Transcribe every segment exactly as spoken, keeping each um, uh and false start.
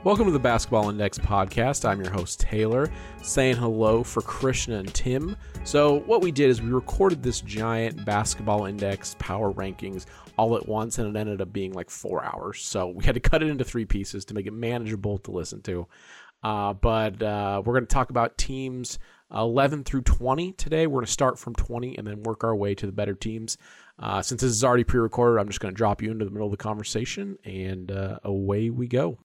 Welcome to the Basketball Index podcast. I'm your host, Taylor, saying hello for Krishna and Tim. So what we did is we recorded this giant Basketball Index power rankings all at once, and it ended up being like four hours. So we had to cut it into three pieces to make it manageable to listen to. Uh, but uh, we're going to talk about teams eleven through twenty today. We're going to start from twenty and then work our way to the better teams. Uh, since this is already pre-recorded, I'm just going to drop you into the middle of the conversation, and uh, away we go.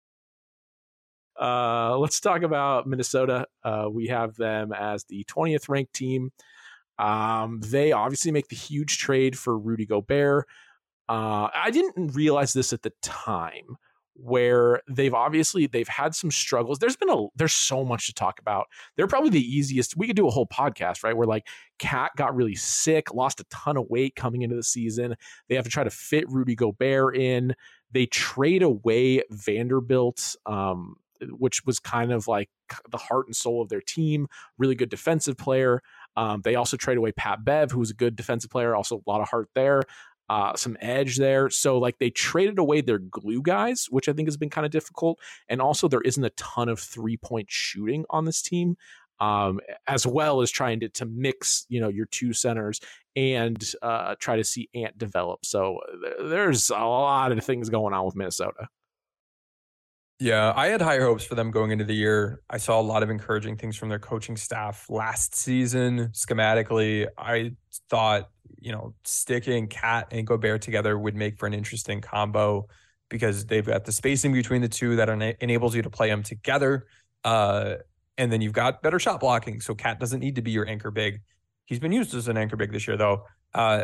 Uh, let's talk about Minnesota. Uh, we have them as the twentieth ranked team. Um, they obviously make the huge trade for Rudy Gobert. Uh, I didn't realize this at the time, where they've obviously they've had some struggles. There's been a there's so much to talk about. They're probably the easiest. We could do a whole podcast, right? Where like Cat got really sick, lost a ton of weight coming into the season. They have to try to fit Rudy Gobert in. They trade away Vanderbilt, um, which was kind of like the heart and soul of their team. Really good defensive player. Um, they also trade away Pat Bev, who was a good defensive player. Also a lot of heart there. Uh, some edge there. So like they traded away their glue guys, which I think has been kind of difficult. And also there isn't a ton of three point shooting on this team, um, as well as trying to, to mix, you know, your two centers and uh, try to see Ant develop. So th- there's a lot of things going on with Minnesota. Yeah, I had higher hopes for them going into the year. I saw a lot of encouraging things from their coaching staff last season. Schematically, I thought, you know, sticking Cat and Gobert together would make for an interesting combo because they've got the spacing between the two that ena- enables you to play them together. Uh, and then you've got better shot blocking. So Cat doesn't need to be your anchor big. He's been used as an anchor big this year, though. Uh,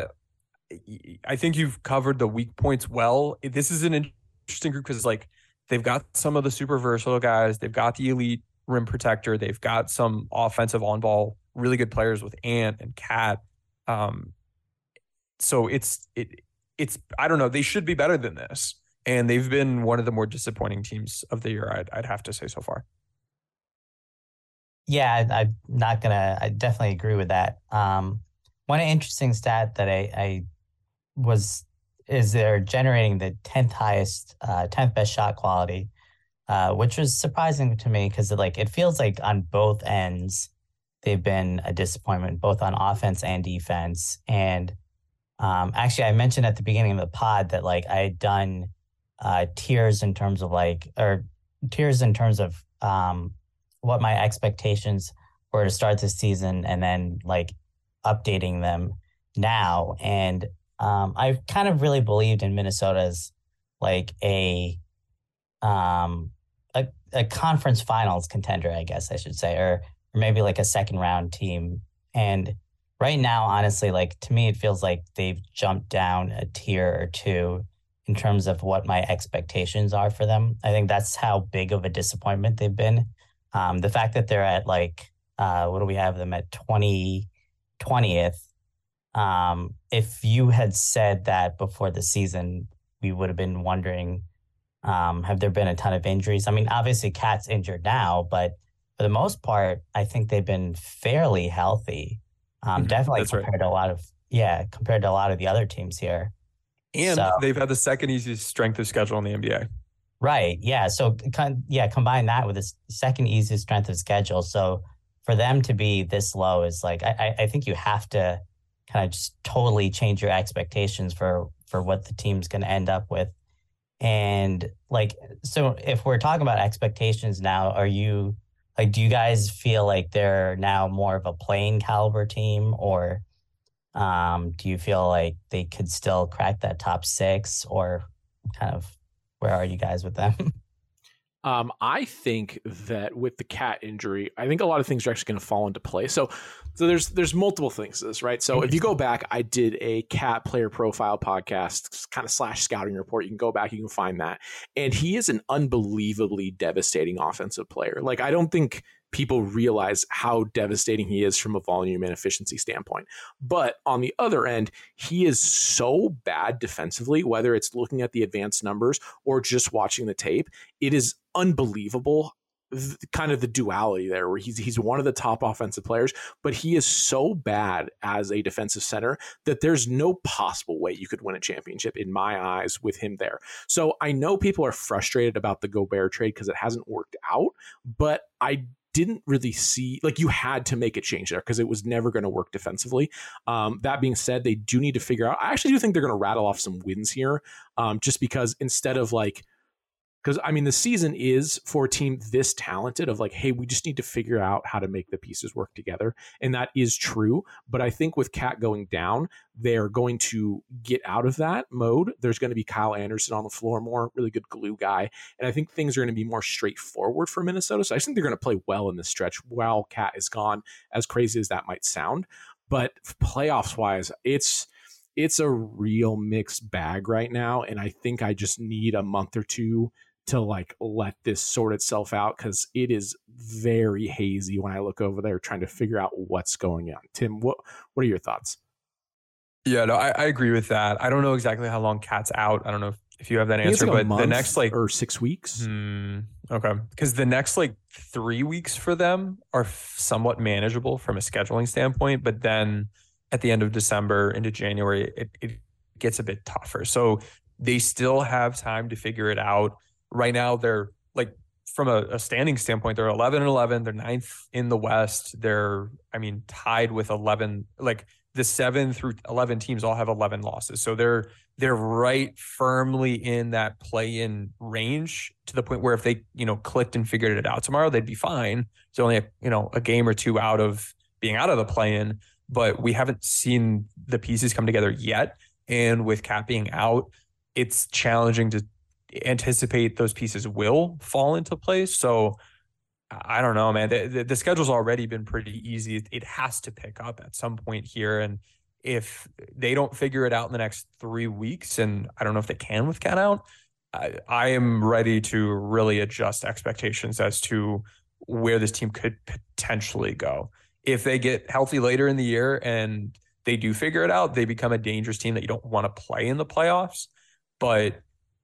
I think you've covered the weak points well. This is an interesting group because, like, they've got some of the super versatile guys. They've got the elite rim protector. They've got some offensive on-ball, really good players with Ant and Cat. Um, so it's it it's I don't know. They should be better than this, and they've been one of the more disappointing teams of the year. I'd I'd have to say so far. Yeah, I, I'm not gonna. I definitely agree with that. Um, one interesting stat that I, I was. is they're generating the tenth highest, uh, tenth best shot quality, uh, which was surprising to me because like it feels like on both ends they've been a disappointment, both on offense and defense. And um, actually, I mentioned at the beginning of the pod that like I had done uh, tiers in terms of like or tiers in terms of um, what my expectations were to start this season, and then like updating them now. And Um, I kind of really believed in Minnesota's like a um a, a conference finals contender, I guess I should say, or or maybe like a second round team. And right now, honestly, like to me, it feels like they've jumped down a tier or two in terms of what my expectations are for them. I think that's how big of a disappointment they've been. Um, the fact that they're at like uh, what do we have them at twenty twentieth. Um, if you had said that before the season, we would have been wondering, um, have there been a ton of injuries? I mean, obviously Cat's injured now, but for the most part, I think they've been fairly healthy. Um, Mm-hmm. definitely That's compared right. to a lot of, yeah, compared to a lot of the other teams here. And so, they've had the second easiest strength of schedule in the N B A. Right. Yeah. So, yeah, combine that with the second easiest strength of schedule. So for them to be this low is like, I, I think you have to kind of just totally change your expectations for for what the team's going to end up with. And like, so if we're talking about expectations now, are you like, do you guys feel like they're now more of a playing caliber team, or um, do you feel like they could still crack that top six, or kind of where are you guys with them? Um, I think that with the Cat injury, I think a lot of things are actually going to fall into place. So, so there's there's multiple things to this, right? So if you go back, I did a Cat player profile podcast, kind of slash scouting report. You can go back, you can find that, and he is an unbelievably devastating offensive player. Like I don't think people realize how devastating he is from a volume and efficiency standpoint. But on the other end, he is so bad defensively, whether it's looking at the advanced numbers or just watching the tape. It is unbelievable th- kind of the duality there, where he's he's one of the top offensive players, but he is so bad as a defensive center that there's no possible way you could win a championship in my eyes with him there. So I know people are frustrated about the Gobert trade because it hasn't worked out, but I didn't really see, like, you had to make a change there because it was never going to work defensively. Um, that being said, they do need to figure out, I actually do think they're going to rattle off some wins here, um, just because instead of like, because I mean, the season is for a team this talented of like, hey, we just need to figure out how to make the pieces work together. And that is true. But I think with Cat going down, they're going to get out of that mode. There's going to be Kyle Anderson on the floor more, really good glue guy. And I think things are going to be more straightforward for Minnesota. So I just think they're going to play well in this stretch while Cat is gone, as crazy as that might sound. But playoffs wise, it's it's a real mixed bag right now. And I think I just need a month or two to like let this sort itself out, because it is very hazy when I look over there trying to figure out what's going on. Tim, what what are your thoughts? Yeah, no, I, I agree with that. I don't know exactly how long Cat's out. I don't know if, if you have that answer, like but the next like or six weeks. Hmm, okay, because the next like three weeks for them are f- somewhat manageable from a scheduling standpoint, but then at the end of December into January, it, it gets a bit tougher. So they still have time to figure it out. Right now, they're like, from a, a standing standpoint, they're eleven and eleven. They're ninth in the West. They're, I mean, tied with eleven. Like the seven through eleven teams all have eleven losses. So they're they're right firmly in that play-in range, to the point where if they, you know, clicked and figured it out tomorrow, they'd be fine. It's only a, you know, a game or two out of being out of the play-in, but we haven't seen the pieces come together yet. And with Cat being out, it's challenging to anticipate those pieces will fall into place. So I don't know, man. The, the, the schedule's already been pretty easy. It has to pick up at some point here. And if they don't figure it out in the next three weeks, and I don't know if they can with Cat out, I, I am ready to really adjust expectations as to where this team could potentially go. If they get healthy later in the year and they do figure it out, they become a dangerous team that you don't want to play in the playoffs. But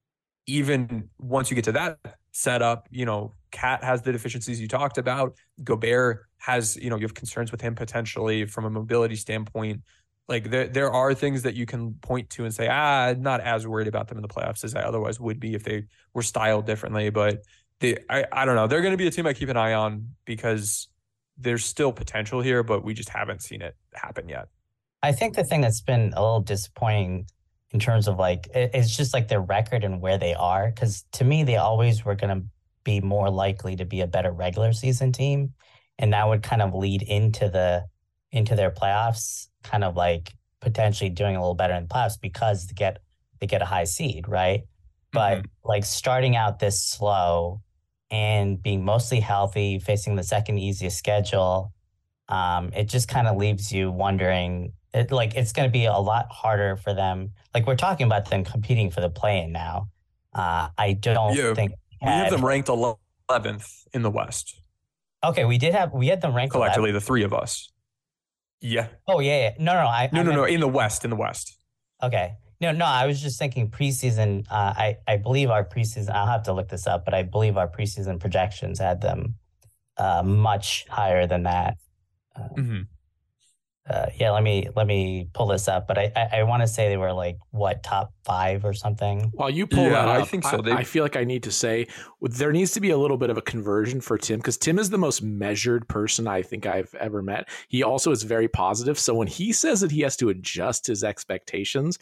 even once you get to that setup, you know, Cat has the deficiencies you talked about. Gobert has, you know, you have concerns with him potentially from a mobility standpoint. Like there, there are things that you can point to and say, ah, not as worried about them in the playoffs as I otherwise would be if they were styled differently. But they, I, I don't know. They're going to be a team I keep an eye on because there's still potential here, but we just haven't seen it happen yet. I think the thing that's been a little disappointing in terms of like, it's just like their record and where they are. Because to me, they always were going to be more likely to be a better regular season team. And that would kind of lead into the into their playoffs, kind of like potentially doing a little better in the playoffs because they get they get a high seed, right? But mm-hmm. like starting out this slow and being mostly healthy, facing the second easiest schedule, um, it just kind of leaves you wondering. It, like it's going to be a lot harder for them. Like we're talking about them competing for the play-in now. Uh, I don't yeah, think we had, have them ranked eleventh in the West. Okay, we did have we had them ranked collectively, eleventh. The three of us. Yeah. Oh yeah, yeah. No, no, I no, I no, meant, no. In the West, in the West. Okay. No, no. I was just thinking preseason. Uh, I I believe our preseason. I'll have to look this up, but I believe our preseason projections had them uh, much higher than that. Uh, mm-hmm. Uh, yeah, let me let me pull this up. But I I, I want to say they were like what top five or something. While you pull yeah, that up, I think so. I, they... I feel like I need to say there needs to be a little bit of a conversion for Tim, because Tim is the most measured person I think I've ever met. He also is very positive. So when he says that he has to adjust his expectations,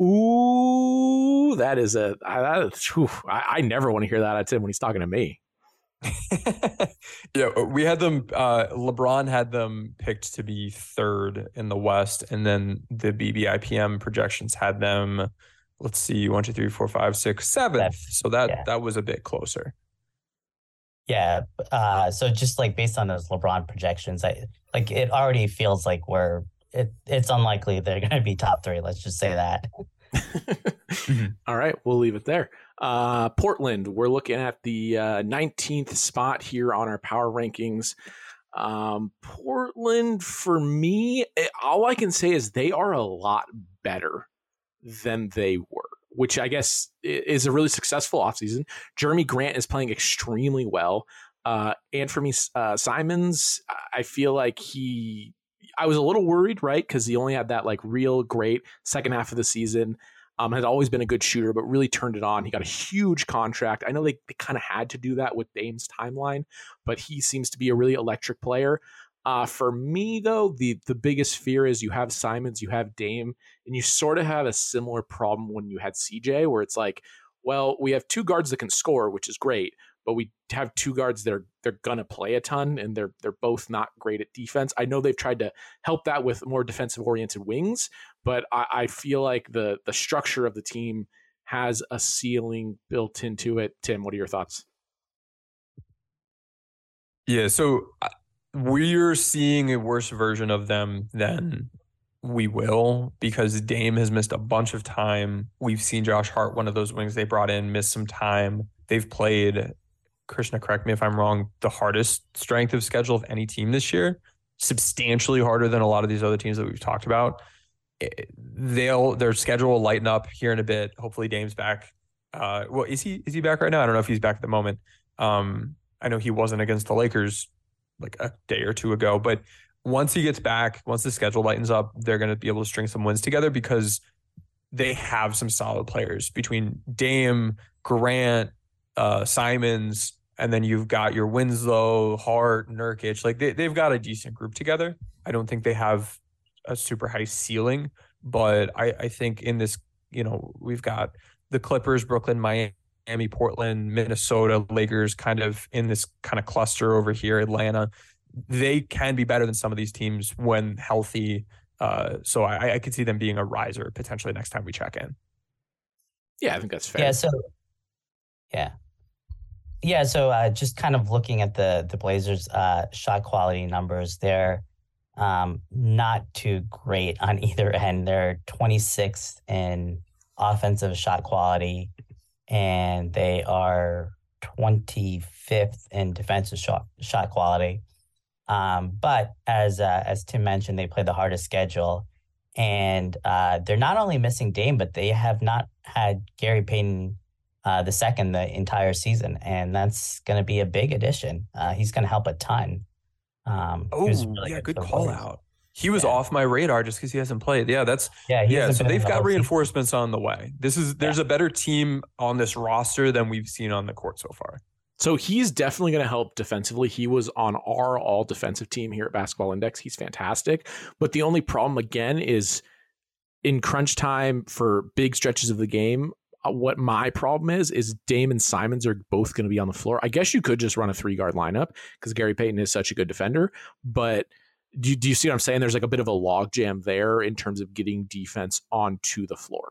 ooh, that is a that is, whew, I, I never want to hear that out of Tim when he's talking to me. Yeah, we had them. Uh, LeBron had them picked to be third in the West, and then the B B I P M projections had them. Let's see, one, two, three, four, five, six, seventh. So that yeah. that was a bit closer. Yeah. Uh, so just like based on those LeBron projections, I like it already feels like we're it. It's unlikely they're going to be top three. Let's just say that. mm-hmm. All right, we'll leave it there. Uh, Portland, we're looking at the uh, nineteenth spot here on our power rankings. Um, Portland, for me, all I can say is they are a lot better than they were, which I guess is a really successful offseason. Jeremy Grant is playing extremely well. Uh, and for me, uh, Simons, I feel like he, I was a little worried, right? Because he only had that like real great second half of the season. Um, had always been a good shooter, but really turned it on. He got a huge contract. I know they, they kind of had to do that with Dame's timeline, but he seems to be a really electric player. Uh, for me, though, the the biggest fear is you have Simons, you have Dame, and you sort of have a similar problem when you had C J, where it's like, well, we have two guards that can score, which is great, but we have two guards that are they're gonna play a ton, and they're they're both not great at defense. I know they've tried to help that with more defensive oriented wings, but I, I feel like the the structure of the team has a ceiling built into it. Tim, what are your thoughts? Yeah, so we're seeing a worse version of them than we will because Dame has missed a bunch of time. We've seen Josh Hart, one of those wings they brought in, miss some time. They've played, Krishna, correct me if I'm wrong, the hardest strength of schedule of any team this year, substantially harder than a lot of these other teams that we've talked about. They'll their schedule will lighten up here in a bit. Hopefully Dame's back. Uh, well, is he is he back right now? I don't know if he's back at the moment. Um, I know he wasn't against the Lakers like a day or two ago, but once he gets back, once the schedule lightens up, they're going to be able to string some wins together because they have some solid players between Dame, Grant, uh, Simons, and then you've got your Winslow, Hart, Nurkic. Like they, they've got a decent group together. I don't think they have a super high ceiling, but I, I think in this, you know, we've got the Clippers, Brooklyn, Miami, Miami, Portland, Minnesota, Lakers kind of in this kind of cluster over here, Atlanta. They can be better than some of these teams when healthy. Uh, so I, I could see them being a riser potentially next time we check in. Yeah, I think that's fair. Yeah, so yeah. Yeah, so uh, just kind of looking at the the Blazers uh, shot quality numbers, they're um, not too great on either end. They're twenty-sixth in offensive shot quality, and they are twenty-fifth in defensive shot shot quality. Um, but as uh, as Tim mentioned, they play the hardest schedule, and uh, they're not only missing Dame, but they have not had Gary Payton uh, the second the entire season, and that's going to be a big addition. Uh, he's going to help a ton. Um, oh, really yeah, good, good call Warriors. out. He was yeah. off my radar just because he hasn't played. Yeah, that's yeah. Yeah, so they've the got reinforcements season. on the way. This is there's yeah. a better team on this roster than we've seen on the court so far. So he's definitely going to help defensively. He was on our all defensive team here at Basketball Index. He's fantastic. But the only problem, again, is in crunch time for big stretches of the game, what my problem is, is Dame and Simons are both going to be on the floor. I guess you could just run a three-guard lineup because Gary Payton is such a good defender. But do you, do you see what I'm saying? There's like a bit of a logjam there in terms of getting defense onto the floor.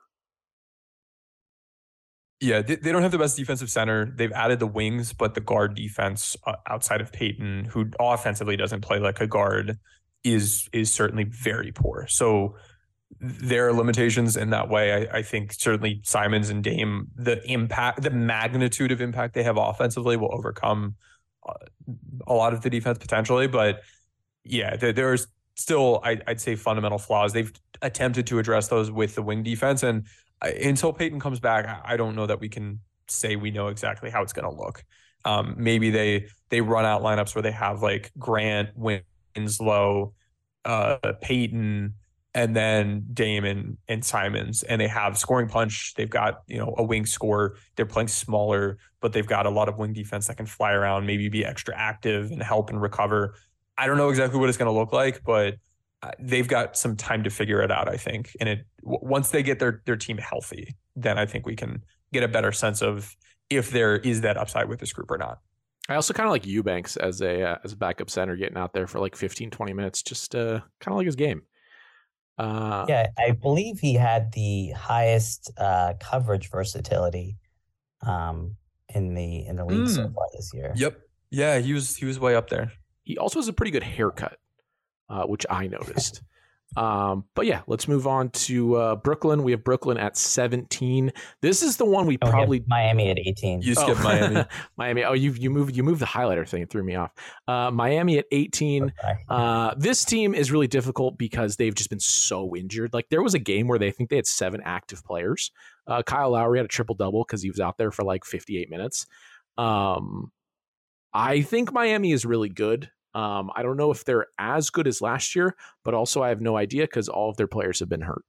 Yeah, they, they don't have the best defensive center. They've added the wings, but the guard defense uh, outside of Payton, who offensively doesn't play like a guard, is is certainly very poor. So there are limitations in that way. I, I think certainly Simons and Dame, the impact, the magnitude of impact they have offensively will overcome uh, a lot of the defense potentially. But yeah, there, there's still, I, I'd say, fundamental flaws. They've attempted to address those with the wing defense, and until Payton comes back, I don't know that we can say we know exactly how it's going to look. Um, maybe they they run out lineups where they have like Grant, Winslow, uh, Payton, and then Dame and, and Simons, and they have scoring punch. They've got, you know, a wing scorer. They're playing smaller, but they've got a lot of wing defense that can fly around, maybe be extra active and help and recover. I don't know exactly what it's going to look like, but they've got some time to figure it out, I think. And it once they get their their team healthy, then I think we can get a better sense of if there is that upside with this group or not. I also kind of like Eubanks as a uh, as a backup center, getting out there for like fifteen, twenty minutes, just uh, kind of like his game. Uh, yeah, I believe he had the highest uh, coverage versatility um, in the in the league mm. so far this year. Yep. Yeah, he was he was way up there. He also has a pretty good haircut. Uh, which I noticed. Um, but yeah, let's move on to uh, Brooklyn. We have Brooklyn at seventeen. This is the one we oh, probably we Miami at eighteen. You skipped oh. Miami. Miami. Oh, you you moved you moved the highlighter thing. It threw me off. Uh, Miami at eighteen. Okay. Uh, this team is really difficult because they've just been so injured. Like there was a game where they I think they had seven active players. Uh, Kyle Lowry had a triple double because he was out there for like fifty-eight minutes. Um, I think Miami is really good. Um, I don't know if they're as good as last year, but also I have no idea because all of their players have been hurt.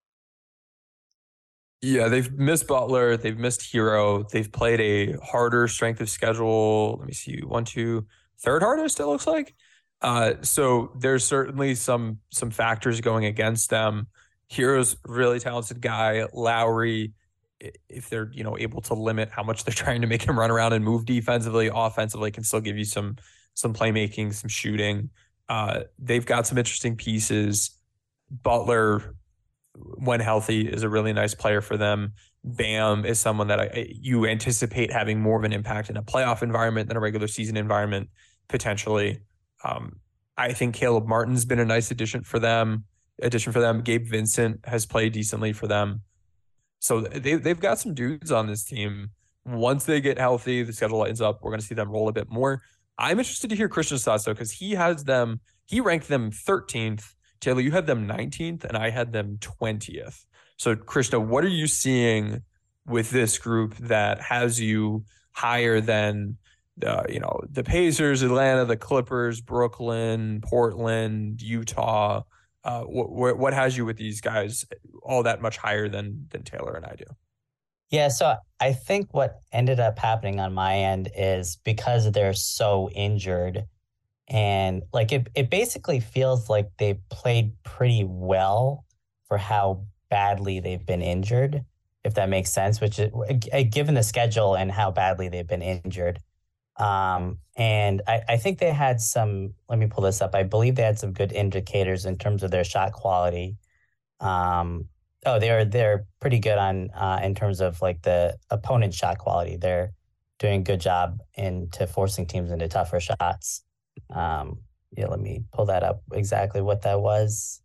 Yeah, they've missed Butler. They've missed Hero. They've played a harder strength of schedule. Let me see. One, two, third hardest, it looks like. Uh, so there's certainly some some factors going against them. Hero's a really talented guy. Lowry, if they're, you know, able to limit how much they're trying to make him run around and move defensively, offensively, can still give you some some playmaking, some shooting. Uh, they've got some interesting pieces. Butler, when healthy, is a really nice player for them. Bam is someone that I, you anticipate having more of an impact in a playoff environment than a regular season environment, potentially. Um, I think Caleb Martin's been a nice addition for them. Addition for them. Gabe Vincent has played decently for them. So they, they've got some dudes on this team. Once they get healthy, the schedule lightens up. We're going to see them roll a bit more. I'm interested to hear Christian's thoughts, though, because he has them, he ranked them thirteenth. Taylor, you had them nineteenth, and I had them twentieth. So, Krishna, what are you seeing with this group that has you higher than the, you know, the Pacers, Atlanta, the Clippers, Brooklyn, Portland, Utah? Uh, what what has you with these guys all that much higher than than Taylor and I do? Yeah, so I think what ended up happening on my end is because they're so injured, and like it, it basically feels like they played pretty well for how badly they've been injured, if that makes sense, which is given the schedule and how badly they've been injured. Um, and I, I think they had some, let me pull this up. I believe they had some good indicators in terms of their shot quality. Um, oh, they're, they're pretty good on, uh, in terms of like the opponent shot quality. They're doing a good job into forcing teams into tougher shots. Um, yeah, let me pull that up exactly what that was.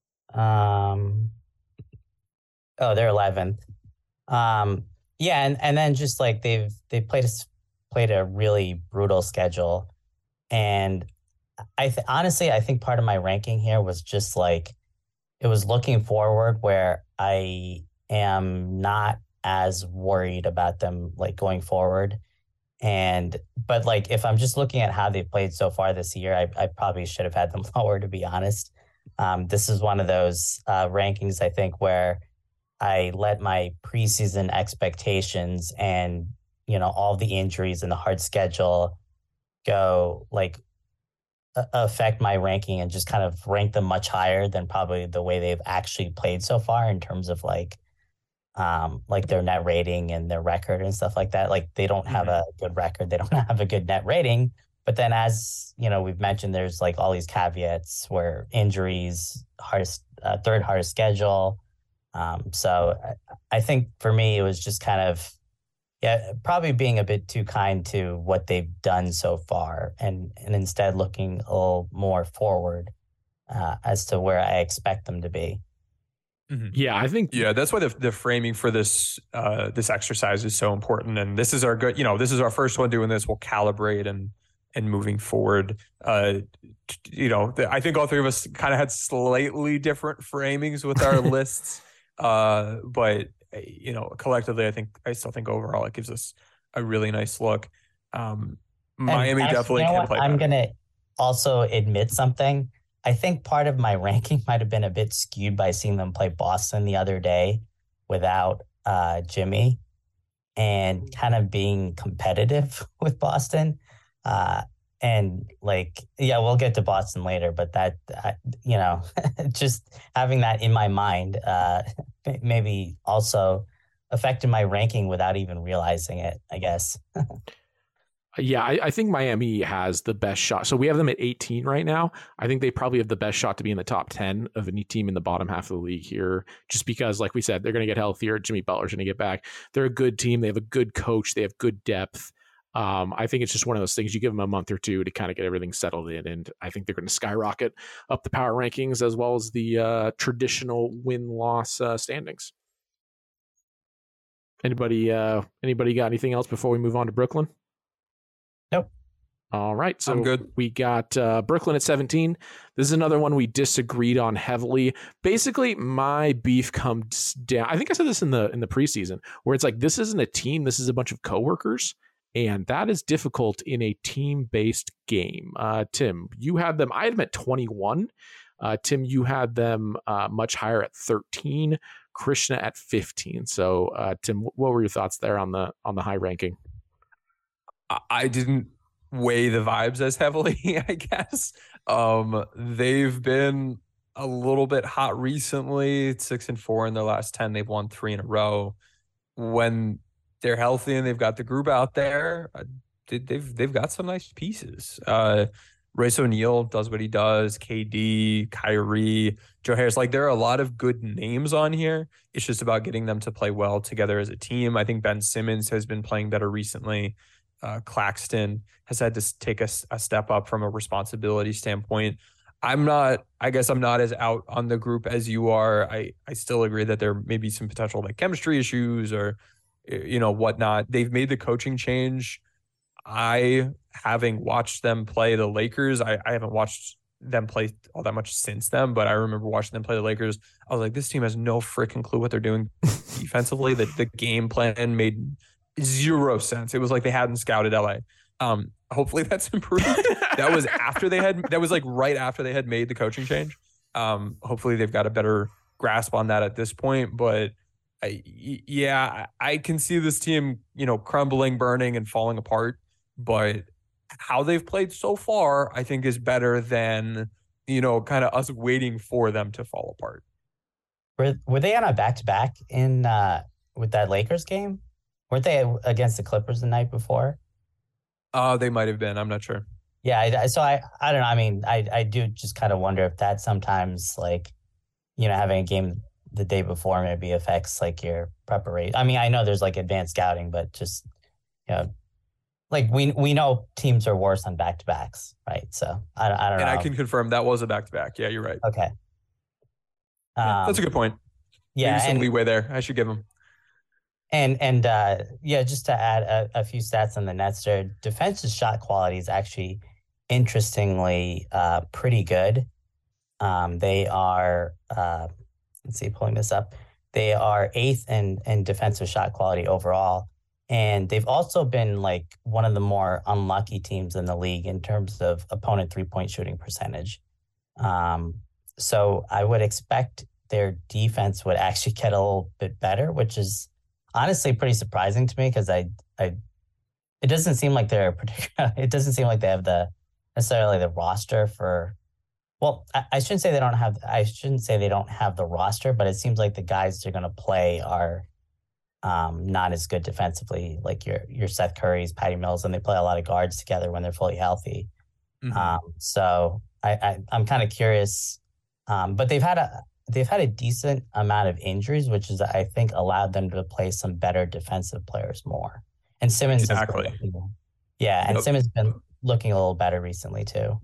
Um, oh, they're eleventh. Um, yeah, and, and then just like they've they played a, played a really brutal schedule, and I th- honestly I think part of my ranking here was just like it was looking forward, where I am not as worried about them like going forward. And but like if I'm just looking at how they've played so far this year, I, I probably should have had them lower, to be honest. Um, this is one of those uh, rankings, I think, where I let my preseason expectations and, you know, all the injuries and the hard schedule go like a- affect my ranking, and just kind of rank them much higher than probably the way they've actually played so far in terms of like um, like their net rating and their record and stuff like that. Like they don't have mm-hmm. a good record. They don't have a good net rating. But then, as you know, we've mentioned, there's like all these caveats where injuries, hardest, uh, third hardest schedule. Um, so I, I think for me, it was just kind of, yeah, probably being a bit too kind to what they've done so far, and, and instead looking a little more forward uh, as to where I expect them to be. Mm-hmm. Yeah, I think. Yeah, that's why the the framing for this uh, this exercise is so important. And this is our good, you know, this is our first one doing this. We'll calibrate and and moving forward. Uh, you know, the, I think all three of us kind of had slightly different framings with our lists, uh, but you know, collectively, I think I still think overall it gives us a really nice look. Um, Miami actually, definitely you know can what? play. I'm better. gonna also admit something. I think part of my ranking might have been a bit skewed by seeing them play Boston the other day without uh, Jimmy, and kind of being competitive with Boston. Uh, and like, yeah, we'll get to Boston later, but that, uh, you know, just having that in my mind uh, maybe also affected my ranking without even realizing it, I guess. Yeah, I, I think Miami has the best shot. So we have them at eighteen right now. I think they probably have the best shot to be in the top ten of any team in the bottom half of the league here, just because, like we said, they're going to get healthier. Jimmy Butler's going to get back. They're a good team. They have a good coach. They have good depth. Um, I think it's just one of those things. You give them a month or two to kind of get everything settled in, and I think they're going to skyrocket up the power rankings as well as the uh, traditional win-loss uh, standings. Anybody, uh, anybody got anything else before we move on to Brooklyn? Nope. All right. So I'm good. We got uh, Brooklyn at seventeen. This is another one we disagreed on heavily. Basically, my beef comes down. I think I said this in the in the preseason, where it's like, this isn't a team. This is a bunch of coworkers. and that is difficult in a team-based game. Uh, Tim, you had them, I had them at twenty-one. Uh, Tim, you had them uh, much higher at thirteen, Krishna at fifteen. So, uh, Tim, what were your thoughts there on the on the high ranking? I didn't weigh the vibes as heavily, I guess. Um, they've been a little bit hot recently, six and four in their last ten. They've won three in a row. When they're healthy and they've got the group out there, they've they've got some nice pieces. Uh, Royce O'Neal does what he does. K D, Kyrie, Joe Harris. Like, there are a lot of good names on here. It's just about getting them to play well together as a team. I think Ben Simmons has been playing better recently. Uh, Claxton has had to take a, a step up from a responsibility standpoint. I'm not, I guess I'm not as out on the group as you are. I, I still agree that there may be some potential like chemistry issues or, you know, whatnot. They've made the coaching change. I, having watched them play the Lakers, I, I haven't watched them play all that much since then, but I remember watching them play the Lakers. I was like, this team has no freaking clue what they're doing defensively. That the game plan made zero sense. It was like they hadn't scouted L A. Um, hopefully that's improved. That was after they had, that was like right after they had made the coaching change. Um, hopefully they've got a better grasp on that at this point, but I, yeah, I can see this team, you know, crumbling, burning, and falling apart. But how they've played so far, I think, is better than, you know, kind of us waiting for them to fall apart. Were Were they on a back to back in uh, with that Lakers game? Weren't they against the Clippers the night before? Uh, they might have been. I'm not sure. Yeah. I, so I, I don't know. I mean, I, I do just kind of wonder if that sometimes, like, you know, having a game the day before maybe affects like your preparation. I mean, I know there's like advanced scouting, but just, you know, like we we know teams are worse on back to backs, right? So I, I don't and know. And I can confirm that was a back to back. Yeah, you're right. Okay. Yeah, um, that's a good point. Yeah. Maybe some and, leeway there. I should give them. And, and uh, yeah, just to add a, a few stats on the Nets, their defensive shot quality is actually interestingly uh, pretty good. Um, they are, uh, let's see, pulling this up. They are eighth in, in defensive shot quality overall. And they've also been like one of the more unlucky teams in the league in terms of opponent three-point shooting percentage. Um, so I would expect their defense would actually get a little bit better, which is honestly pretty surprising to me because I, I, it doesn't seem like they're particular. It doesn't seem like they have the necessarily the roster for. Well, I, I shouldn't say they don't have. I shouldn't say they don't have the roster, but it seems like the guys they're going to play are um, not as good defensively. Like your your Seth Curry's, Patty Mills, and they play a lot of guards together when they're fully healthy. Mm-hmm. Um, so I, I I'm kind of curious, um, but they've had a. They've had a decent amount of injuries, which is, I think, allowed them to play some better defensive players more. And Simmons, exactly. Has been, yeah, and yep. Simmons has been looking a little better recently too.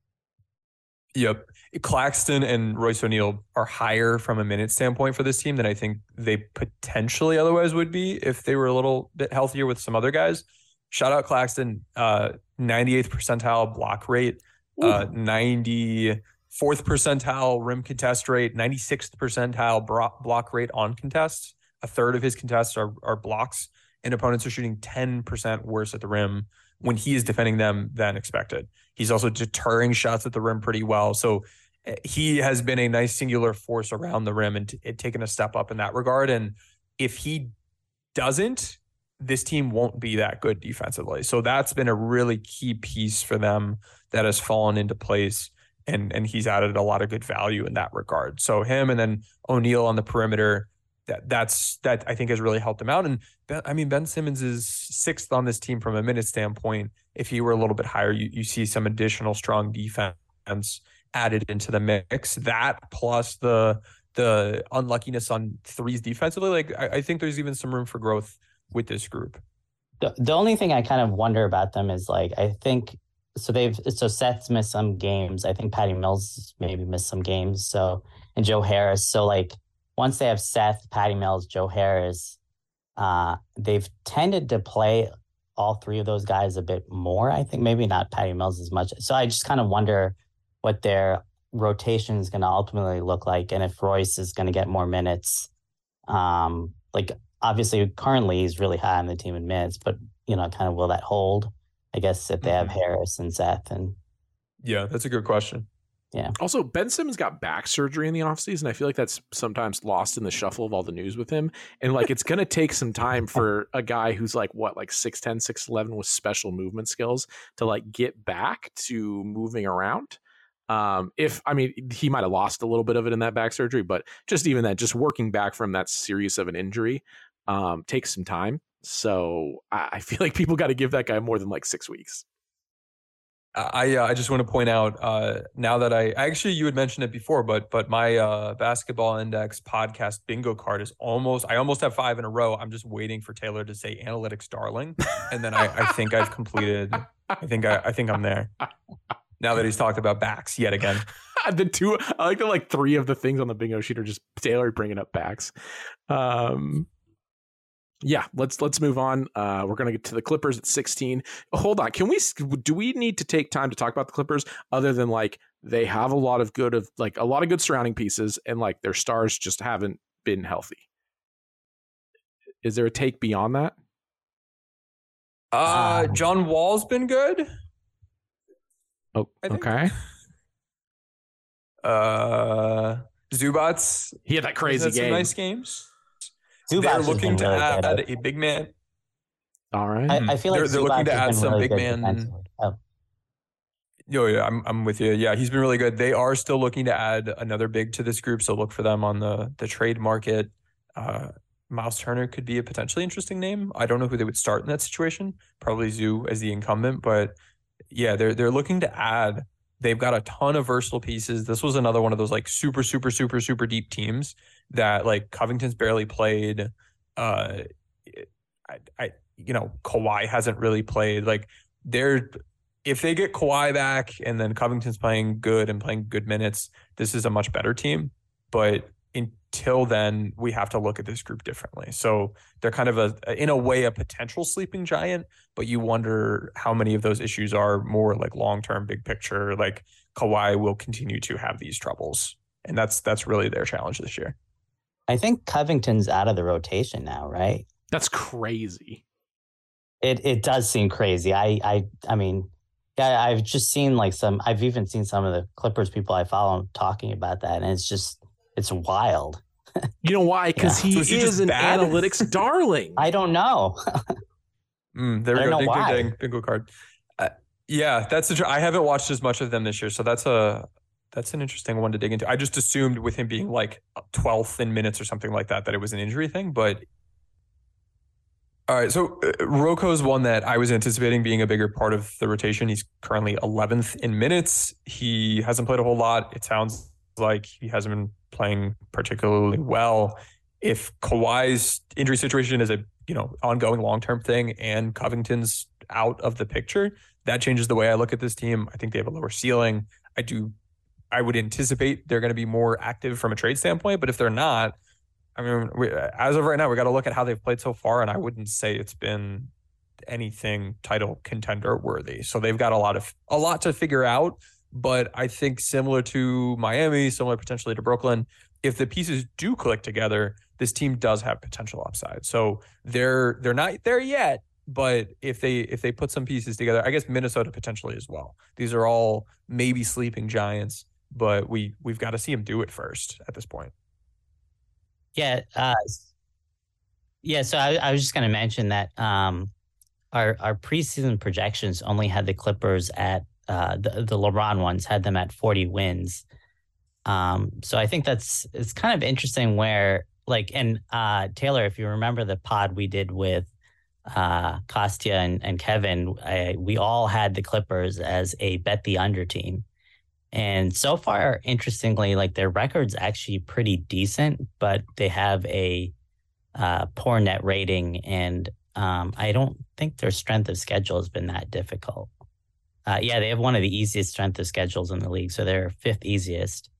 Yep, Claxton and Royce O'Neal are higher from a minute standpoint for this team than I think they potentially otherwise would be if they were a little bit healthier with some other guys. Shout out Claxton, uh, ninety-eighth percentile block rate, uh, ninety. Fourth percentile rim contest rate, ninety-sixth percentile block rate on contests. A third of his contests are, are blocks, and opponents are shooting ten percent worse at the rim when he is defending them than expected. He's also deterring shots at the rim pretty well. So he has been a nice singular force around the rim and, t- and taken a step up in that regard. And if he doesn't, this team won't be that good defensively. So that's been a really key piece for them that has fallen into place. And and he's added a lot of good value in that regard. So him and then O'Neal on the perimeter, that that's that I think has really helped him out. And Ben, I mean, Ben Simmons is sixth on this team from a minute standpoint. If he were a little bit higher, you, you see some additional strong defense added into the mix. That plus the the unluckiness on threes defensively, like I, I think there's even some room for growth with this group. The, the only thing I kind of wonder about them is like I think. So they've so Seth's missed some games. I think Patty Mills maybe missed some games. So and Joe Harris. So like once they have Seth, Patty Mills, Joe Harris, uh, they've tended to play all three of those guys a bit more. I think maybe not Patty Mills as much. So I just kind of wonder what their rotation is going to ultimately look like, and if Royce is going to get more minutes. Um, like obviously currently he's really high on the team in minutes, but you know, kind of will that hold? I guess if they have Mm-hmm. Harris and Seth and Yeah, that's a good question. yeah. Also, Ben Simmons got back surgery in the offseason. I feel like that's sometimes lost in the shuffle of all the news with him. And like, it's going to take some time for a guy who's like, what, like six ten, six eleven with special movement skills to like get back to moving around. Um, if, I mean, he might have lost a little bit of it in that back surgery, but just even that, just working back from that serious of an injury um, takes some time. So I, I feel like people got to give that guy more than like six weeks. I uh, I just want to point out uh, now that I actually you had mentioned it before, but but my uh, Basketball Index podcast bingo card is almost I almost have five in a row. I'm just waiting for Taylor to say analytics darling, and then I, I think I've completed. I think I, I think I'm there. Now that he's talked about backs yet again. The two I like the like three of the things on the bingo sheet are just Taylor bringing up backs. Um, Yeah, let's let's move on. Uh, we're gonna get to the Clippers at sixteen. Hold on, can we? Do we need to take time to talk about the Clippers other than like they have a lot of good of like a lot of good surrounding pieces and like their stars just haven't been healthy? Is there a take beyond that? Uh, Um, John Wall's been good. Oh, I think. okay. Uh, Zubats He had that crazy had some game. nice games. Zubats They're has looking been to really add good. a big man. All right. I, I feel like They're- they're looking Zubats to has add been some really big good man- defensively. Oh, Yo, yeah, I'm I'm with you. Yeah, he's been really good. They are still looking to add another big to this group, so look for them on the the trade market. Uh, Miles Turner could be a potentially interesting name. I don't know who they would start in that situation. Probably Zoo as the incumbent, but yeah, they're they're looking to add. They've got a ton of versatile pieces. This was another one of those like super super super super deep teams that like Covington's barely played. Uh, I I you know Kawhi hasn't really played. Like they're if they get Kawhi back and then Covington's playing good and playing good minutes, this is a much better team. But until then, we have to look at this group differently. So they're kind of a, in a way, a potential sleeping giant, but you wonder how many of those issues are more like long-term, big picture, like Kawhi will continue to have these troubles. And that's, that's really their challenge this year. I think Covington's out of the rotation now, right? That's crazy. It it does seem crazy. I I I mean, yeah, I've just seen like some. I've even seen some of the Clippers people I follow talking about that, and it's just it's wild. You know why? Because Yeah. he So is he is just an bad? analytics darling. I don't know. Mm, there we I go. don't Ding, know ding, why. ding. Bingo card. Uh, yeah, that's the. tr- I haven't watched as much of them this year, so that's a that's an interesting one to dig into. I just assumed with him being like twelfth in minutes or something like that that it was an injury thing, but. All right, so uh, Roko's one that I was anticipating being a bigger part of the rotation. He's currently eleventh in minutes. He hasn't played a whole lot. It sounds like he hasn't been playing particularly well. If Kawhi's injury situation is a you know ongoing long-term thing and Covington's out of the picture, that changes the way I look at this team. I think they have a lower ceiling. I do. I would anticipate they're going to be more active from a trade standpoint, but if they're not, I mean, we, as of right now, we got to look at how they've played so far, and I wouldn't say it's been anything title contender worthy. So they've got a lot of a lot to figure out. But I think similar to Miami, similar potentially to Brooklyn, if the pieces do click together, this team does have potential upside. So they're they're not there yet, but if they if they put some pieces together, I guess Minnesota potentially as well. These are all maybe sleeping giants, but we we've got to see them do it first at this point. Yeah, uh, yeah. So I, I was just going to mention that um, our our preseason projections only had the Clippers at uh, the the LeBron ones had them at forty wins. Um, so I think that's it's kind of interesting where like and uh, Taylor, if you remember the pod we did with uh, Kostya and, and Kevin, I, we all had the Clippers as a bet the under team. And so far, interestingly, like their record's actually pretty decent, but they have a uh, poor net rating, and um, I don't think their strength of schedule has been that difficult. Uh, yeah, they have one of the easiest strength of schedules in the league, so they're fifth easiest.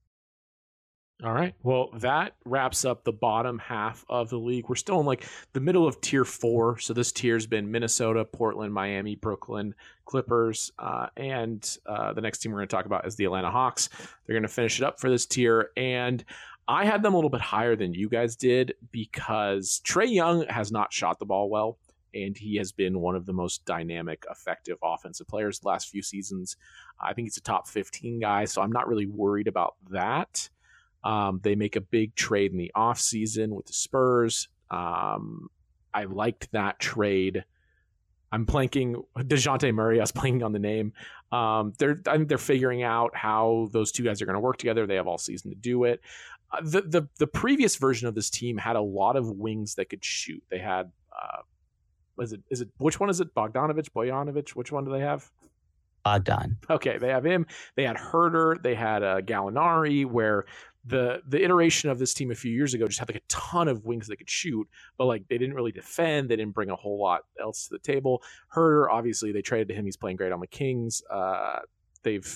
All right. Well, that wraps up the bottom half of the league. We're still in like the middle of tier four. So this tier's been Minnesota, Portland, Miami, Brooklyn, Clippers, uh, and uh, the next team we're going to talk about is the Atlanta Hawks. They're going to finish it up for this tier. And I had them a little bit higher than you guys did because Trae Young has not shot the ball well. and he has been one of the most dynamic, effective offensive players the last few seasons. I think he's a top fifteen guy, so I'm not really worried about that. Um, they make a big trade in the offseason with the Spurs. Um, I liked that trade. I'm blanking. DeJounte Murray, I was blanking on the name. Um, they're I think they're figuring out how those two guys are going to work together. They have all season to do it. Uh, the, the the previous version of this team had a lot of wings that could shoot. They had, uh, is it is it which one is it? Bogdanovich, Bojanovic? Which one do they have? Bogdan. Okay, they have him. They had Herder. They had uh, Gallinari, where the the iteration of this team a few years ago just had like a ton of wings that could shoot, but like they didn't really defend. They didn't bring a whole lot else to the table. Herder, obviously, they traded to him. He's playing great on the Kings. Uh, they've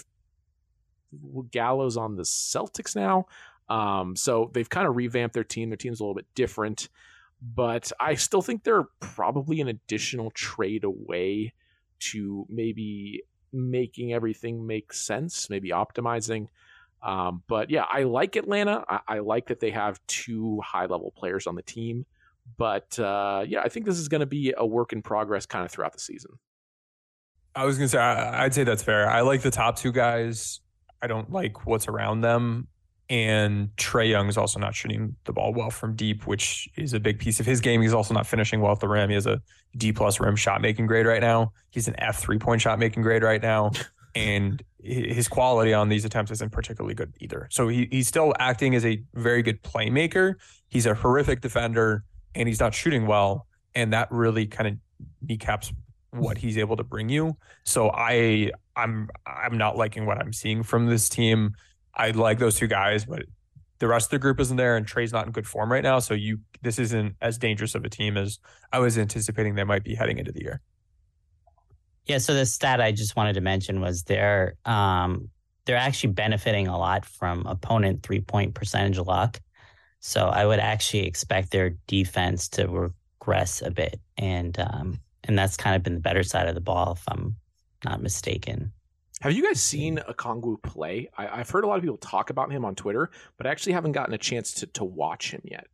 Gallo's on the Celtics now, um, so they've kind of revamped their team. Their team's a little bit different, but I still think they're probably an additional trade away to maybe making everything make sense, maybe optimizing. Um, but yeah, I like Atlanta. I, I like that they have two high level players on the team. But uh, yeah, I think this is going to be a work in progress kind of throughout the season. I was going to say, I, I'd say that's fair. I like the top two guys. I don't like what's around them. And Trae Young is also not shooting the ball well from deep, which is a big piece of his game. He's also not finishing well at the rim. He has a D plus rim shot making grade right now. He's an F three point shot making grade right now. And his quality on these attempts isn't particularly good either. So he, he's still acting as a very good playmaker. He's a horrific defender, and he's not shooting well. And that really kind of kneecaps what he's able to bring you. So I, I'm, I'm not liking what I'm seeing from this team. I like those two guys, but the rest of the group isn't there, and Trae's not in good form right now. So you, this isn't as dangerous of a team as I was anticipating they might be heading into the year. Yeah, so the stat I just wanted to mention was they're um, they're actually benefiting a lot from opponent three-point percentage luck. So I would actually expect their defense to regress a bit, and um, and that's kind of been the better side of the ball, if I'm not mistaken. Have you guys seen Okongwu play? I, I've heard a lot of people talk about him on Twitter, but I actually haven't gotten a chance to to watch him yet.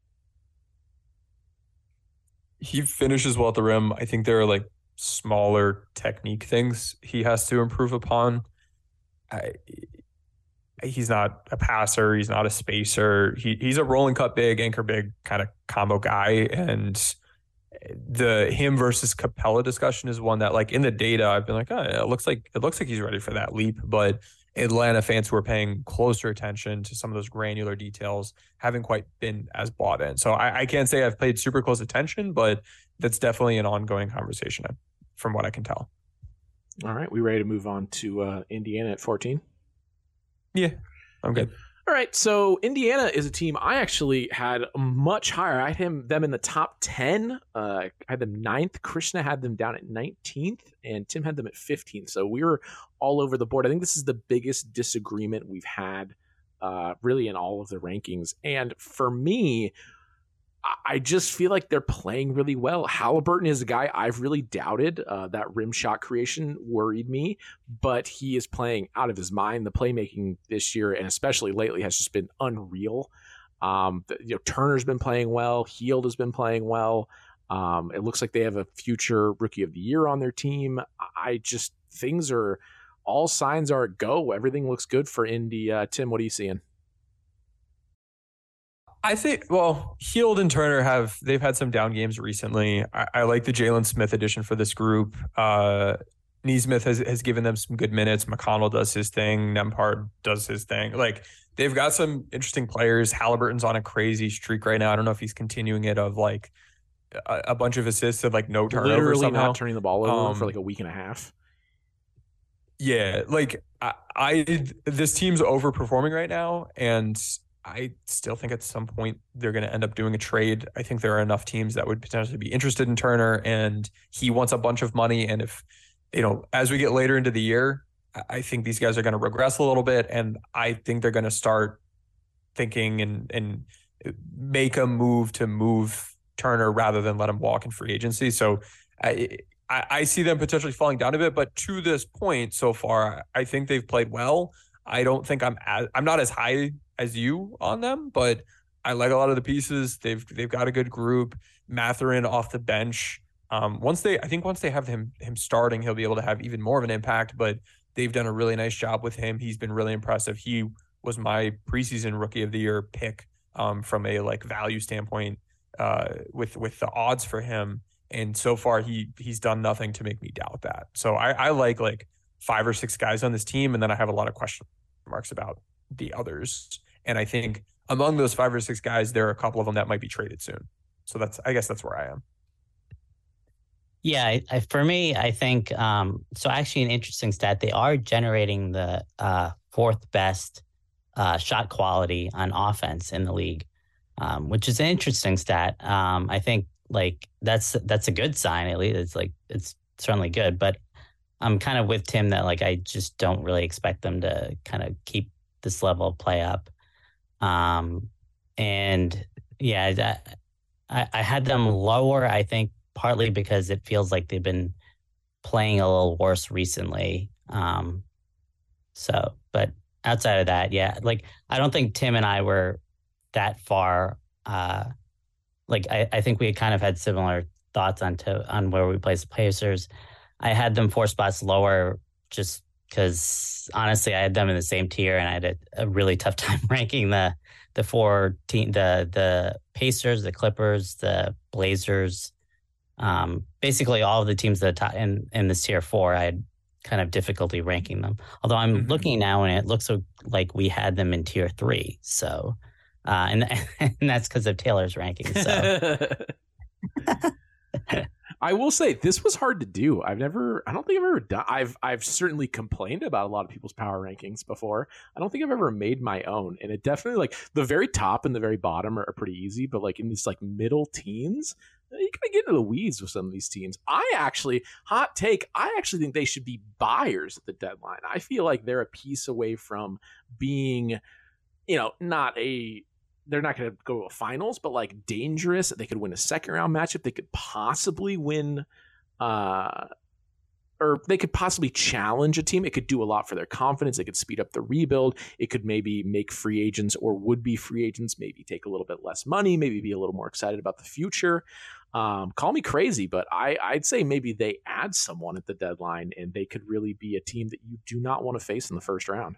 He finishes well at the rim. I think there are like smaller technique things he has to improve upon. I, he's not a passer. He's not a spacer. He he's a rolling cut big, anchor big kind of combo guy. And the him versus Capella discussion is one that, like, in the data, I've been like, oh, it looks like it looks like he's ready for that leap. But Atlanta fans who are paying closer attention to some of those granular details haven't quite been as bought in. So I, I can't say I've paid super close attention, but that's definitely an ongoing conversation from what I can tell. All right. We ready to move on to uh, Indiana at fourteen? Yeah, I'm good. All right. So Indiana is a team I actually had much higher. I had him, them in the top ten. Uh, I had them ninth. Krishna had them down at nineteenth, and Tim had them at fifteenth. So we were all over the board. I think this is the biggest disagreement we've had uh, really in all of the rankings. And for me, I just feel like they're playing really well. Halliburton is a guy I've really doubted. Uh, that rim shot creation worried me, but he is playing out of his mind. The playmaking this year, and especially lately, has just been unreal. Um, the, you know, Turner's been playing well. Hield has been playing well. Um, it looks like they have a future rookie of the year on their team. I just, things are, all signs are a go. Everything looks good for Indy. Uh, Tim, what are you seeing? I think, well, Hield and Turner have, they've had some down games recently. I, I like the Jalen Smith addition for this group. Uh, Nesmith has, has given them some good minutes. McConnell does his thing. Nembhard does his thing. Like, they've got some interesting players. Halliburton's on a crazy streak right now. I don't know if he's continuing it of like a, a bunch of assists and like no turnover Literally somehow. not turning the ball over um, for like a week and a half. Yeah, like I, I this team's overperforming right now, and I still think at some point they're going to end up doing a trade. I think there are enough teams that would potentially be interested in Turner, and he wants a bunch of money. And if, you know, as we get later into the year, I think these guys are going to regress a little bit. And I think they're going to start thinking and, and make a move to move Turner rather than let him walk in free agency. So I, I, I see them potentially falling down a bit, but to this point so far, I think they've played well. I don't think I'm as, I'm not as high as you on them, but I like a lot of the pieces. They've they've got a good group. Mathurin off the bench Um, once they, I think once they have him him starting, he'll be able to have even more of an impact. But they've done a really nice job with him. He's been really impressive. He was my preseason rookie of the year pick um, from a like value standpoint uh, with with the odds for him. And so far, he he's done nothing to make me doubt that. So I, I like like five or six guys on this team, and then I have a lot of question marks about the others. And I think among those five or six guys, there are a couple of them that might be traded soon. So that's I guess that's where I am. Yeah, I, I, for me, I think um, so. Actually, an interesting stat: they are generating the uh, fourth best uh, shot quality on offense in the league, um, which is an interesting stat. Um, I think like that's that's a good sign. At least it's like it's certainly good. But I'm kind of with Tim that like I just don't really expect them to kind of keep this level of play up. Um, and yeah, that, I, I had them lower. I think. Partly because it feels like they've been playing a little worse recently. Um, so, but outside of that, yeah, like I don't think Tim and I were that far. Uh, like I, I think we kind of had similar thoughts on to, on where we place the Pacers. I had them four spots lower just because honestly, I had them in the same tier, and I had a, a really tough time ranking the the four team the the Pacers, the Clippers, the Blazers. Um, basically all of the teams that top in, in this tier four, I had kind of difficulty ranking them. Although I'm mm-hmm. looking now and it looks like we had them in tier three. So, uh, and, and that's because of Taylor's ranking. So I will say this was hard to do. I've never, I don't think I've ever done, I've, I've certainly complained about a lot of people's power rankings before. I don't think I've ever made my own. And it definitely like the very top and the very bottom are, are pretty easy, but like in these like middle teens, you gotta get into the weeds with some of these teams. I actually, hot take, I actually think they should be buyers at the deadline. I feel like they're a piece away from being, you know, not a, they're not going to go to a finals, but like dangerous. They could win a second round matchup. They could possibly win, uh, or they could possibly challenge a team. It could do a lot for their confidence. It could speed up the rebuild. It could maybe make free agents or would-be free agents maybe take a little bit less money, maybe be a little more excited about the future. Um, call me crazy, but I, I'd say maybe they add someone at the deadline and they could really be a team that you do not want to face in the first round.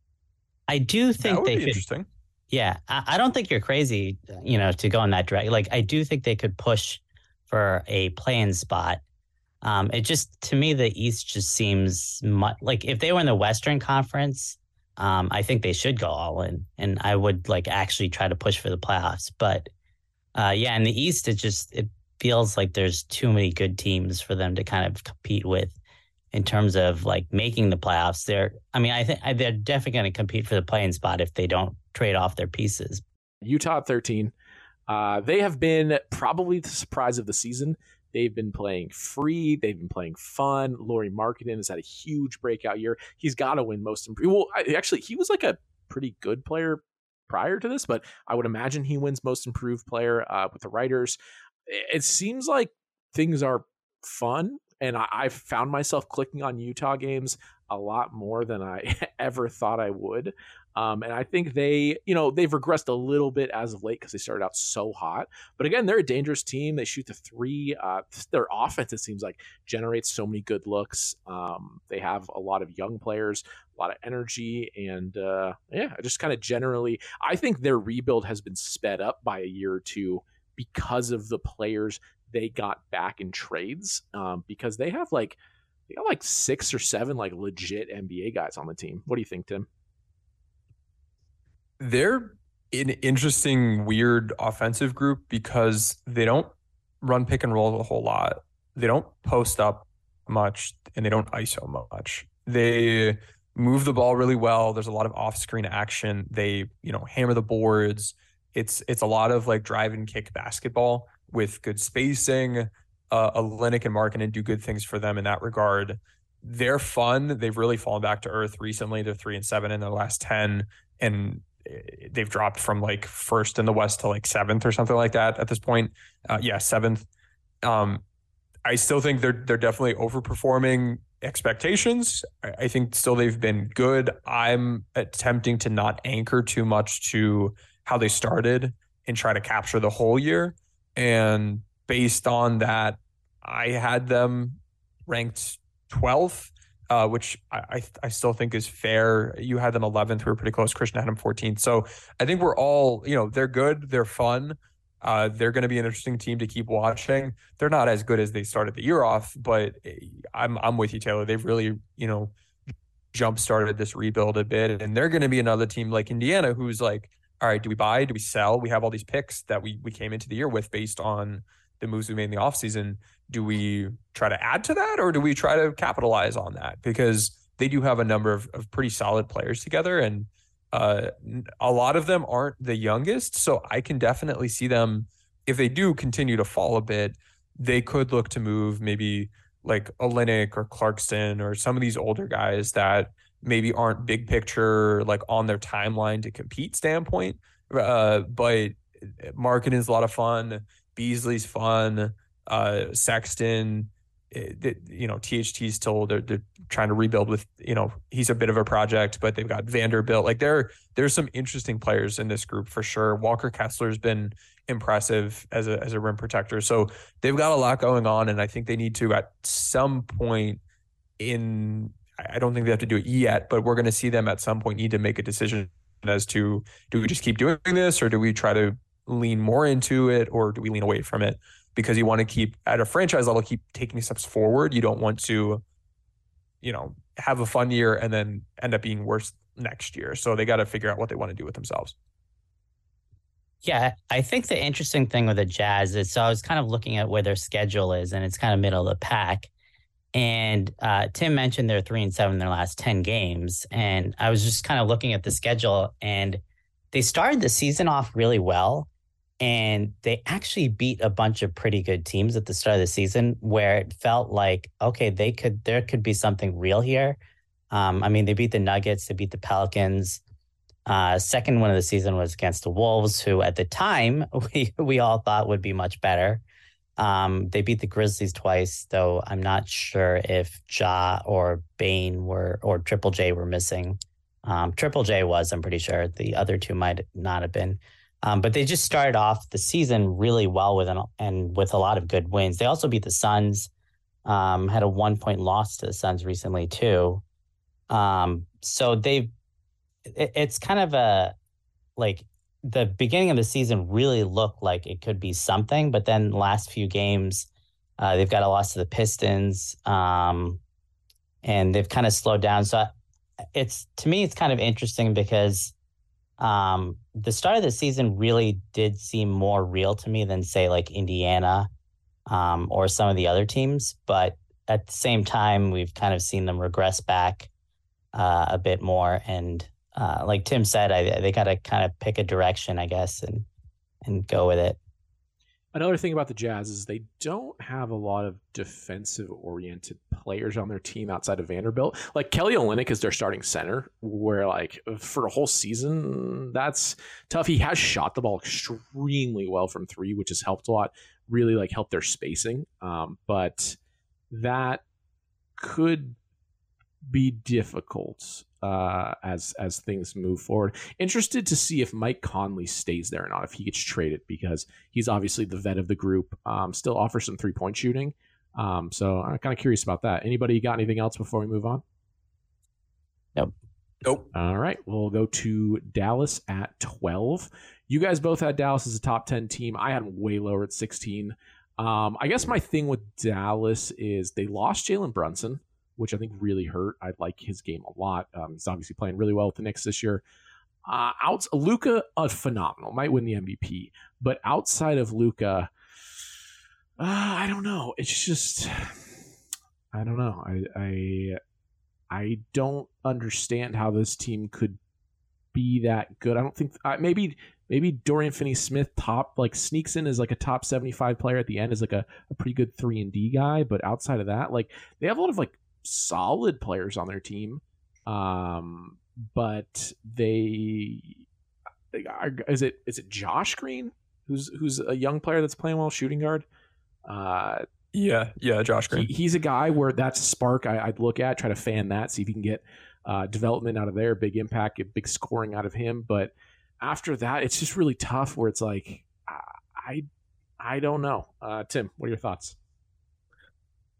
I do think that would they be could. Interesting. Yeah, I, I don't think you're crazy, you know, to go in that direction. Like, I do think they could push for a play-in spot. Um, it just, to me, the East just seems much, like if they were in the Western Conference, um, I think they should go all in, and I would like actually try to push for the playoffs. But uh, yeah, in the East, it just it feels like there's too many good teams for them to kind of compete with in terms of like making the playoffs. They're, I mean, I think they're definitely going to compete for the play-in spot if they don't trade off their pieces. Utah at thirteen. Uh, they have been probably the surprise of the season. They've been playing free. They've been playing fun. Lauri Markkanen has had a huge breakout year. He's got to win most improved. Well, I, actually, he was like a pretty good player prior to this, but I would imagine he wins most improved player uh, with the writers. It seems like things are fun, and I, I've found myself clicking on Utah games a lot more than I ever thought I would. Um, and I think they, you know, they've regressed a little bit as of late because they started out so hot. But again, they're a dangerous team. They shoot the three. Uh, their offense, it seems like, generates so many good looks. Um, they have a lot of young players, a lot of energy. And uh, yeah, just kind of generally, I think their rebuild has been sped up by a year or two because of the players they got back in trades. Um, because they have like, they got like six or seven like legit N B A guys on the team. What do you think, Tim? They're an interesting, weird offensive group because they don't run pick and roll a whole lot. They don't post up much, and they don't I S O much. They move the ball really well. There's a lot of off-screen action. They, you know, hammer the boards. It's it's a lot of like drive and kick basketball with good spacing. Uh, Olynyk and Markkanen do good things for them in that regard. They're fun. They've really fallen back to earth recently. They're three and seven in their last ten, and they've dropped from like first in the West to like seventh or something like that at this point. Uh, yeah, seventh. Um, I still think they're they're definitely overperforming expectations. I, I think still they've been good. I'm attempting to not anchor too much to how they started and try to capture the whole year. And based on that, I had them ranked twelfth, uh, which I, I I still think is fair. You had them eleventh. We were pretty close. Christian had them fourteenth. So I think we're all, you know, they're good. They're fun. Uh, they're going to be an interesting team to keep watching. They're not as good as they started the year off, but I'm I'm with you, Taylor. They've really, you know, jump started this rebuild a bit, and they're going to be another team like Indiana, who's like, all right, do we buy? Do we sell? We have all these picks that we we came into the year with based on the moves we made in the offseason. Do we try to add to that, or do we try to capitalize on that? Because they do have a number of, of pretty solid players together, and uh, a lot of them aren't the youngest. So I can definitely see them, if they do continue to fall a bit, they could look to move maybe like Olynyk or Clarkson or some of these older guys that maybe aren't big picture, like on their timeline to compete standpoint. Uh, but Markkanen is a lot of fun. Beasley's fun. Uh, Sexton, it, you know, T H T's still, they're, they're trying to rebuild with, you know, he's a bit of a project, but they've got Vanderbilt. Like there, there's some interesting players in this group for sure. Walker Kessler's been impressive as a as a rim protector. So they've got a lot going on, and I think they need to at some point in, I don't think they have to do it yet, but we're going to see them at some point need to make a decision as to, do we just keep doing this, or do we try to lean more into it, or do we lean away from it? Because you want to keep, at a franchise level, keep taking steps forward. You don't want to, you know, have a fun year and then end up being worse next year. So they got to figure out what they want to do with themselves. Yeah, I think the interesting thing with the Jazz is, so I was kind of looking at where their schedule is, and it's kind of middle of the pack. And uh, Tim mentioned they're three and seven in their last ten games. And I was just kind of looking at the schedule, and they started the season off really well. And they actually beat a bunch of pretty good teams at the start of the season, where it felt like, okay, they could, there could be something real here. Um, I mean, they beat the Nuggets, they beat the Pelicans. Uh, second one of the season was against the Wolves, who at the time we we all thought would be much better. Um, they beat the Grizzlies twice, though I'm not sure if Ja or Bane were, or Triple J were missing. Um, Triple J was, I'm pretty sure. The other two might not have been. Um, but they just started off the season really well with an, and with a lot of good wins. They also beat the Suns, um, had a one-point loss to the Suns recently, too. Um, so they've, it, it's kind of a, like, the beginning of the season really looked like it could be something, but then the last few games, uh, they've got a loss to the Pistons, um, and they've kind of slowed down. So it's, to me, it's kind of interesting because um, the start of the season really did seem more real to me than, say, like Indiana um, or some of the other teams. But at the same time, we've kind of seen them regress back uh, a bit more. And uh, like Tim said, I, they got to kind of pick a direction, I guess, and and go with it. Another thing about the Jazz is they don't have a lot of defensive-oriented players on their team outside of Vanderbilt. Like Kelly Olynyk is their starting center, where like for a whole season, that's tough. He has shot the ball extremely well from three, which has helped a lot, really like helped their spacing. Um, but that could be difficult uh, as as things move forward. Interested to see if Mike Conley stays there or not, if he gets traded, because he's obviously the vet of the group. Um, still offers some three point shooting, um, so I'm kind of curious about that. Anybody got anything else before we move on? Nope. Nope. All right, we'll go to Dallas at twelve. You guys both had Dallas as a top ten team. I had them way lower at sixteen. Um, I guess my thing with Dallas is they lost Jalen Brunson, which I think really hurt. I like his game a lot. Um, he's obviously playing really well with the Knicks this year. Uh, out Luka, uh, phenomenal, might win the M V P, but outside of Luka, uh, I don't know. It's just, I don't know. I, I, I don't understand how this team could be that good. I don't think uh, maybe maybe Dorian Finney-Smith top like sneaks in as like a top seventy-five player at the end as like a, a pretty good three and D guy, but outside of that, like they have a lot of like solid players on their team, um, but they, they are, is it is it Josh Green who's who's a young player that's playing well, shooting guard? Uh, yeah, yeah, Josh Green. He, he's a guy where that's a spark I, I'd look at, try to fan that, see if you can get uh, development out of there, big impact, get big scoring out of him. But after that, it's just really tough. Where it's like I I don't know. Uh, Tim, what are your thoughts?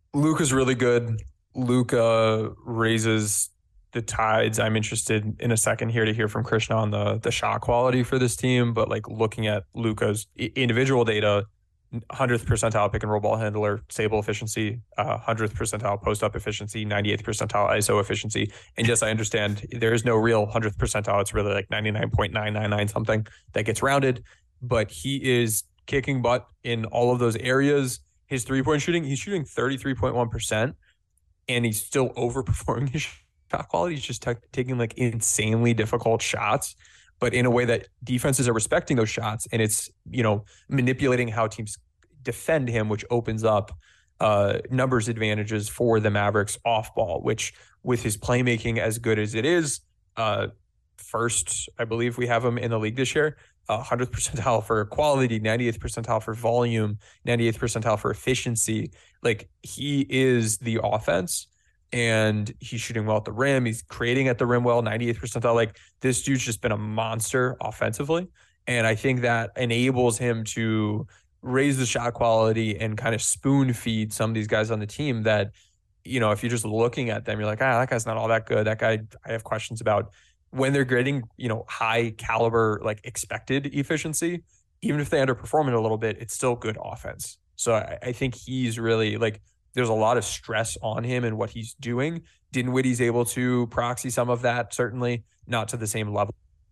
Luka's really good. Luka raises the tides. I'm interested in a second here to hear from Krishna on the the shot quality for this team, but like looking at Luka's individual data, hundredth percentile pick and roll ball handler, stable efficiency, uh, hundredth percentile post up efficiency, ninety-eighth percentile I S O efficiency. And yes, I understand there is no real hundredth percentile. It's really like ninety-nine point nine nine nine something that gets rounded, but he is kicking butt in all of those areas. His three point shooting, he's shooting thirty-three point one percent and he's still overperforming his shot quality. He's just t- taking like insanely difficult shots, but in a way that defenses are respecting those shots, and it's, you know, manipulating how teams defend him, which opens up uh, numbers advantages for the Mavericks off ball, which with his playmaking as good as it is, uh, first, I believe we have him in the league this year, uh, hundredth percentile for quality, ninety-eighth percentile for volume, ninety-eighth percentile for efficiency. Like, he is the offense. And he's shooting well at the rim. He's creating at the rim well, ninety-eighth percentile. Like, this dude's just been a monster offensively. And I think that enables him to raise the shot quality and kind of spoon feed some of these guys on the team that, you know, if you're just looking at them, you're like, ah, that guy's not all that good. That guy, I have questions about. When they're getting, you know, high caliber, like expected efficiency, even if they underperform it a little bit, it's still good offense. So I, I think he's really like, there's a lot of stress on him and what he's doing. Dinwiddie's able to proxy some of that, certainly not to the same level,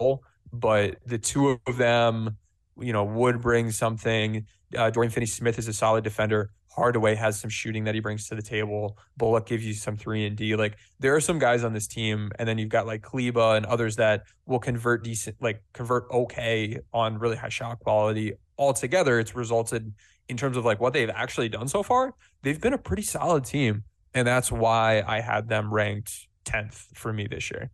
but the two of them, you know, would bring something. Uh, Dorian Finney-Smith is a solid defender. Hardaway has some shooting that he brings to the table. Bullock gives you some three and D. Like, there are some guys on this team, and then you've got like Kleba and others that will convert decent, like convert okay on really high shot quality. Altogether, it's resulted in terms of like what they've actually done so far. They've been a pretty solid team, and that's why I had them ranked tenth for me this year.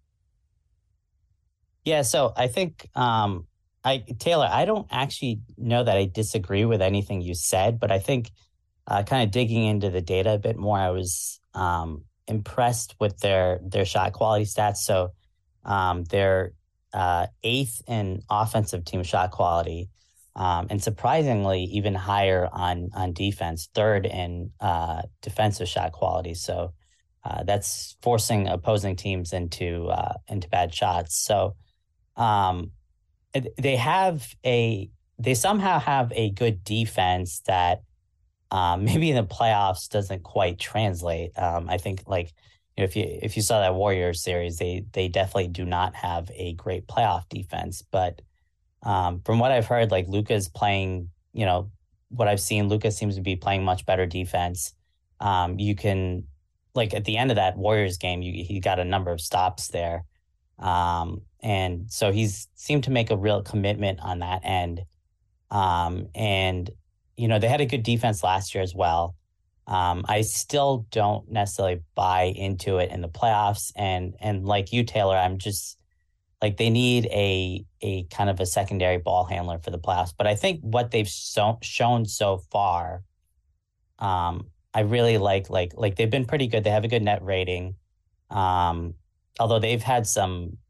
Yeah, so I think um, I Taylor, I don't actually know that I disagree with anything you said, but I think uh, kind of digging into the data a bit more, I was um, impressed with their their shot quality stats. So um, they're uh, eighth in offensive team shot quality, um, and surprisingly even higher on on defense, third in uh, defensive shot quality. So uh, that's forcing opposing teams into uh, into bad shots. So um, they have a they somehow have a good defense that um, maybe in the playoffs doesn't quite translate. Um, I think like you know, if you if you saw that Warriors series, they they definitely do not have a great playoff defense. But um, from what I've heard, like Luka's playing, you know, what I've seen, Luka seems to be playing much better defense. Um, you can like at the end of that Warriors game, you, he got a number of stops there. Um, and so he's seemed to make a real commitment on that end. Um, and, you know, they had a good defense last year as well. Um, I still don't necessarily buy into it in the playoffs. And, and like you, Taylor, I'm just like, they need a, a kind of a secondary ball handler for the playoffs. But I think what they've so, shown so far, um, I really like, like, like they've been pretty good. They have a good net rating. Um, although they've had some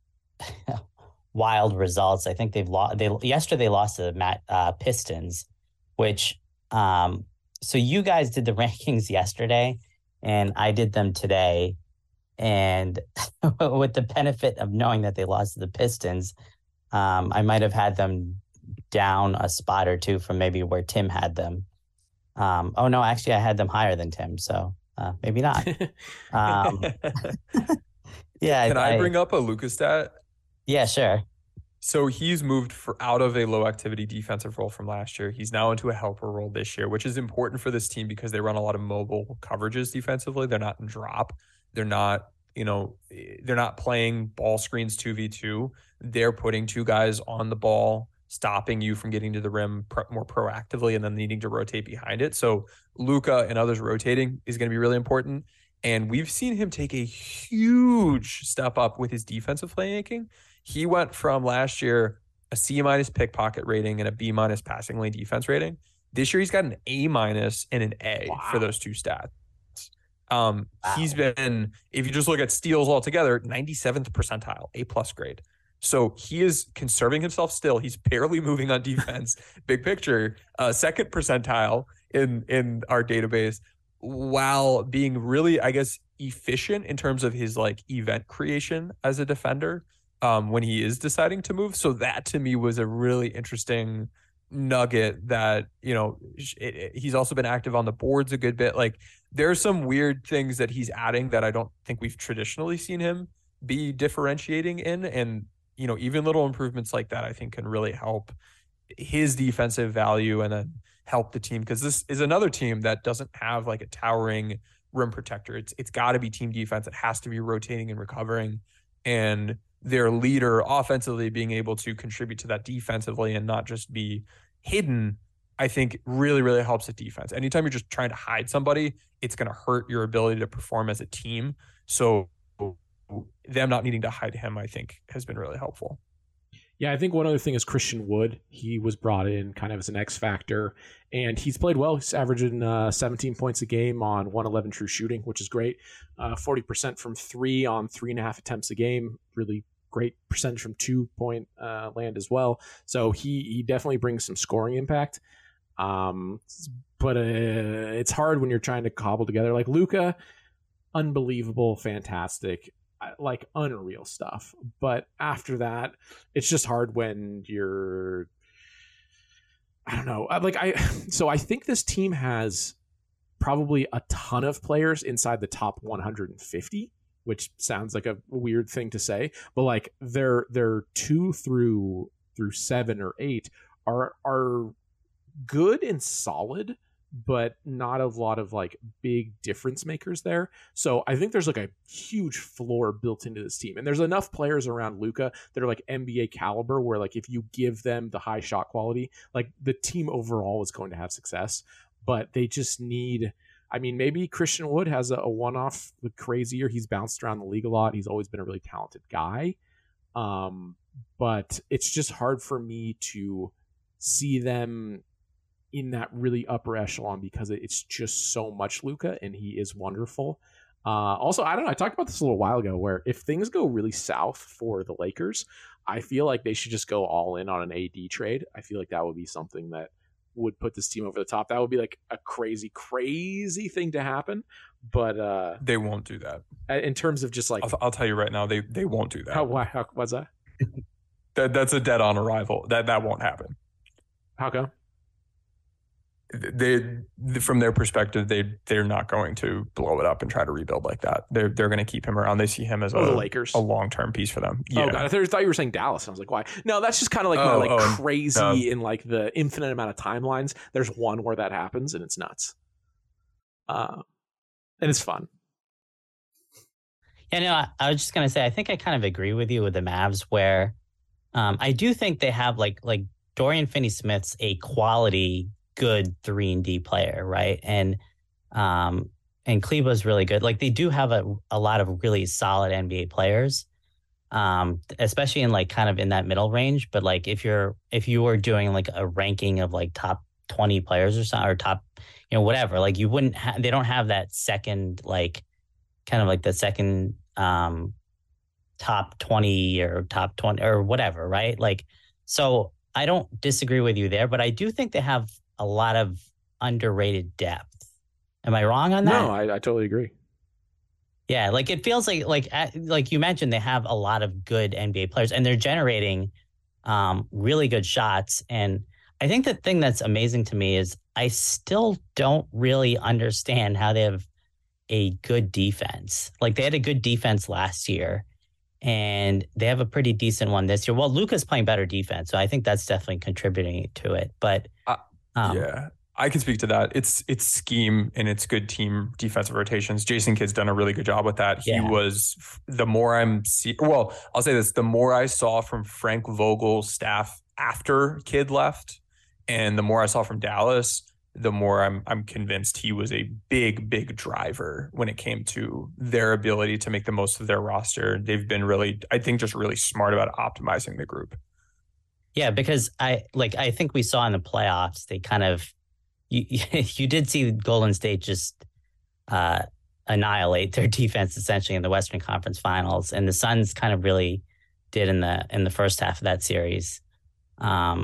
wild results. I think they've lost. They yesterday they lost to the Matt, uh, Pistons, which um, so you guys did the rankings yesterday, and I did them today. And with the benefit of knowing that they lost to the Pistons, um, I might have had them down a spot or two from maybe where Tim had them. Um, oh no, actually, I had them higher than Tim, so uh, maybe not. um, yeah, Can I, I bring up a Luka stat? Yeah, sure. So he's moved for out of a low activity defensive role from last year. He's now into a helper role this year, which is important for this team because they run a lot of mobile coverages defensively. They're not in drop. They're not, you know, they're not playing ball screens two v two. They're putting two guys on the ball, stopping you from getting to the rim pro- more proactively and then needing to rotate behind it. So Luka and others rotating is going to be really important. And we've seen him take a huge step up with his defensive playmaking. He went from last year a C minus pickpocket rating and a B minus passing lane defense rating. This year he's got an A minus and an A wow. for those two stats. Um, wow. He's been, if you just look at steals altogether, ninety-seventh percentile, A plus grade. So he is conserving himself still. He's barely moving on defense. Big picture, uh, second percentile in in our database. while being really, I guess, efficient in terms of his like event creation as a defender um, when he is deciding to move. So that to me was a really interesting nugget that, you know, it, it, he's also been active on the boards a good bit. Like there's some weird things that he's adding that I don't think we've traditionally seen him be differentiating in. And, you know, even little improvements like that, I think can really help his defensive value and then help the team. Cause this is another team that doesn't have like a towering rim protector. It's, it's gotta be team defense. It has to be rotating and recovering, and their leader offensively being able to contribute to that defensively and not just be hidden, I think really, really helps the defense. Anytime you're just trying to hide somebody, it's going to hurt your ability to perform as a team. So them not needing to hide him, I think, has been really helpful. Yeah, I think one other thing is Christian Wood. He was brought in kind of as an X factor, and he's played well. He's averaging uh, seventeen points a game on one eleven true shooting, which is great. Uh, forty percent from three on three and a half attempts a game. Really great percentage from two point uh, land as well. So he he definitely brings some scoring impact. Um, but uh, it's hard when you're trying to cobble together like Luka. Unbelievable, fantastic, like unreal stuff. But after that, it's just hard when you're, I don't know, like I, so I think this team has probably a ton of players inside the top one hundred fifty, which sounds like a weird thing to say, but like they're, they're two through, through seven or eight are, are good and solid, but not a lot of like big difference makers there. So I think there's like a huge floor built into this team, and there's enough players around Luka that are like N B A caliber where like if you give them the high shot quality, like the team overall is going to have success. But they just need, I mean, maybe Christian Wood has a, a one-off crazy year. He's bounced around the league a lot. He's always been a really talented guy. Um, but it's just hard for me to see them in that really upper echelon because it's just so much Luka, and he is wonderful. Uh, also, I don't know, I talked about this a little while ago where if things go really south for the Lakers, I feel like they should just go all in on an A D trade. I feel like that would be something that would put this team over the top. That would be like a crazy, crazy thing to happen. But uh, they won't do that. In terms of just like, I'll, I'll tell you right now, they they won't do that. How? Why? How, what's that? that that's a dead on arrival. That that won't happen. How come? They, from their perspective, they they're not going to blow it up and try to rebuild like that. They're they're going to keep him around. They see him as oh, a the Lakers, a long term piece for them. Yeah. Oh god, I thought, I thought you were saying Dallas. I was like, why? No, that's just kind of like oh, my like oh, crazy no. in like the infinite amount of timelines. There's one where that happens, and it's nuts. Uh, and it's fun. Yeah, no, I, I was just gonna say, I think I kind of agree with you with the Mavs, where um, I do think they have like like Dorian Finney-Smith's a quality, good three and D player, right? And um, and Kleber's really good. Like they do have a a lot of really solid N B A players, um, especially in like kind of in that middle range. But like if you're if you were doing like a ranking of like top twenty players or something, or top, you know, whatever, like you wouldn't ha- they don't have that second like kind of like the second um, top twenty or top twenty or whatever, right? Like so I don't disagree with you there, but I do think they have a lot of underrated depth. Am I wrong on that? No, I, I totally agree. Yeah, like it feels like like like you mentioned, they have a lot of good N B A players, and they're generating um, really good shots. And I think the thing that's amazing to me is I still don't really understand how they have a good defense. Like they had a good defense last year, and they have a pretty decent one this year. Well, Luka's playing better defense, so I think that's definitely contributing to it. But uh, um, yeah, I can speak to that. It's it's scheme and it's good team defensive rotations. Jason Kidd's done a really good job with that. He yeah. was the more I'm see. Well, I'll say this: the more I saw from Frank Vogel's staff after Kidd left, and the more I saw from Dallas, the more I'm I'm convinced he was a big, big driver when it came to their ability to make the most of their roster. They've been really, I think, just really smart about optimizing the group. Yeah, because I like I think we saw in the playoffs, they kind of you you did see Golden State just uh, annihilate their defense essentially in the Western Conference Finals, and the Suns kind of really did in the in the first half of that series. Um,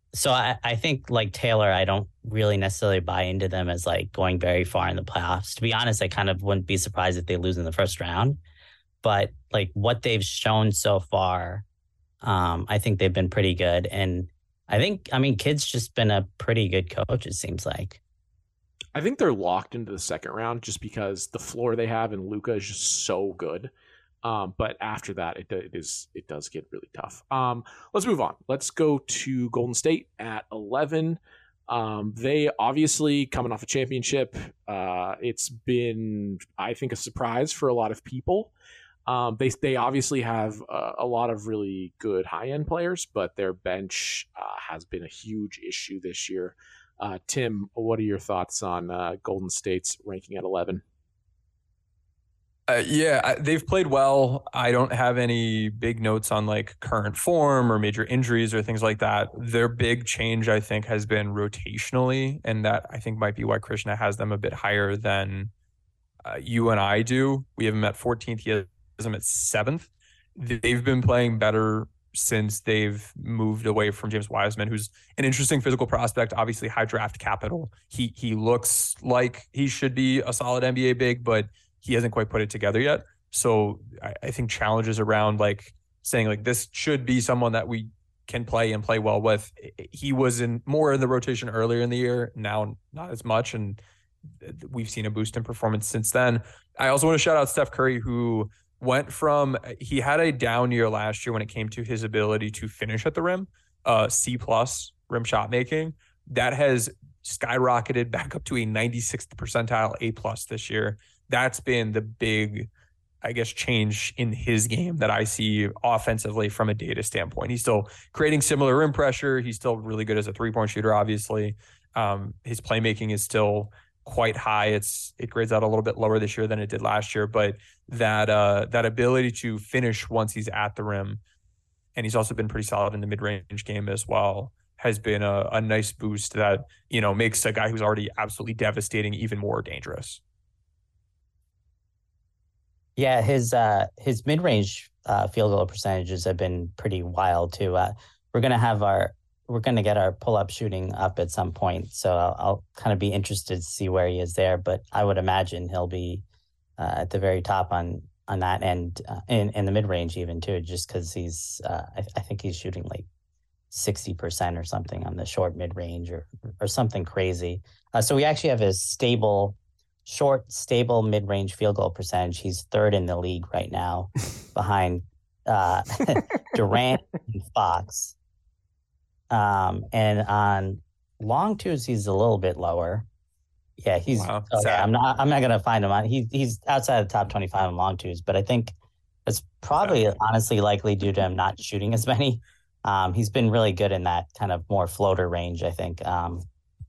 so I, I think like Taylor, I don't really necessarily buy into them as like going very far in the playoffs. To be honest, I kind of wouldn't be surprised if they lose in the first round. But like what they've shown so far, um, I think they've been pretty good. And I think, I mean, Kidd's just been a pretty good coach, it seems like. I think they're locked into the second round just because the floor they have and Luka is just so good. Um, but after that, it, it is it does get really tough. Um, let's move on. Let's go to Golden State at eleven. Um, they obviously coming off a championship. Uh, it's been, I think, a surprise for a lot of people. Um, they they obviously have a, a lot of really good high end players, but their bench uh, has been a huge issue this year. Uh, Tim, what are your thoughts on uh, Golden State's ranking at eleven? Uh, yeah, I, they've played well. I don't have any big notes on like current form or major injuries or things like that. Their big change, I think, has been rotationally, and that I think might be why Krishna has them a bit higher than uh, you and I do. We have them at fourteenth. He has them at seventh. They've been playing better since they've moved away from James Wiseman, who's an interesting physical prospect, obviously high draft capital. He he looks like he should be a solid N B A big, but he hasn't quite put it together yet. So I, I think challenges around like saying like this should be someone that we can play and play well with. He was in more in the rotation earlier in the year, now not as much. And we've seen a boost in performance since then. I also want to shout out Steph Curry, who went from, he had a down year last year when it came to his ability to finish at the rim, uh, C plus rim shot making. That has skyrocketed back up to a ninety-sixth percentile A plus this year. That's been the big, I guess, change in his game that I see offensively from a data standpoint. He's still creating similar rim pressure. He's still really good as a three-point shooter, obviously. Um, his playmaking is still quite high. It's it grades out a little bit lower this year than it did last year, but that uh, that ability to finish once he's at the rim, and he's also been pretty solid in the mid-range game as well, has been a, a nice boost that, you know, makes a guy who's already absolutely devastating even more dangerous. Yeah, his uh, his mid-range uh, field goal percentages have been pretty wild too. Uh, we're gonna have our we're gonna get our pull-up shooting up at some point, so I'll, I'll kind of be interested to see where he is there. But I would imagine he'll be uh, at the very top on on that end, uh, in in the mid-range even too, just because he's uh, I, I think he's shooting like sixty percent or something on the short mid-range or or something crazy. Uh, so we actually have a stable. Short, stable mid-range field goal percentage. He's third in the league right now, behind uh, Durant and Fox. Um, and on long twos, he's a little bit lower. Yeah, he's. Wow. Okay, I'm not. I'm not gonna find him on. He's he's outside the top twenty-five on long twos, but I think it's probably Sad. honestly likely due to him not shooting as many. Um, he's been really good in that kind of more floater range, I think. Um,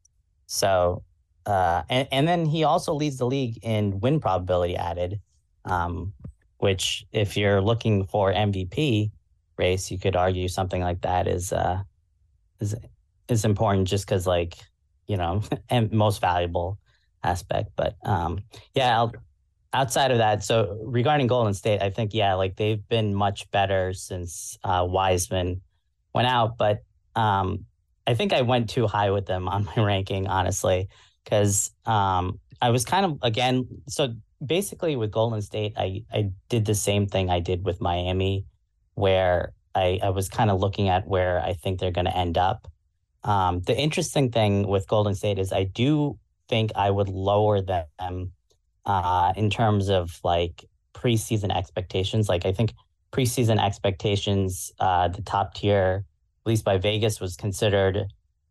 so. Uh, and, and then he also leads the league in win probability added, um, which if you're looking for M V P race, you could argue something like that is uh, is is important just because, like, you know, and most valuable aspect. But um, yeah, I'll, outside of that, so regarding Golden State, I think, yeah, like they've been much better since uh, Wiseman went out. But um, I think I went too high with them on my ranking, honestly. Because um, I was kind of, again, so basically with Golden State, I, I did the same thing I did with Miami, where I, I was kind of looking at where I think they're going to end up. Um, the interesting thing with Golden State is I do think I would lower them uh, in terms of like preseason expectations. Like I think preseason expectations, uh, the top tier, at least by Vegas, was considered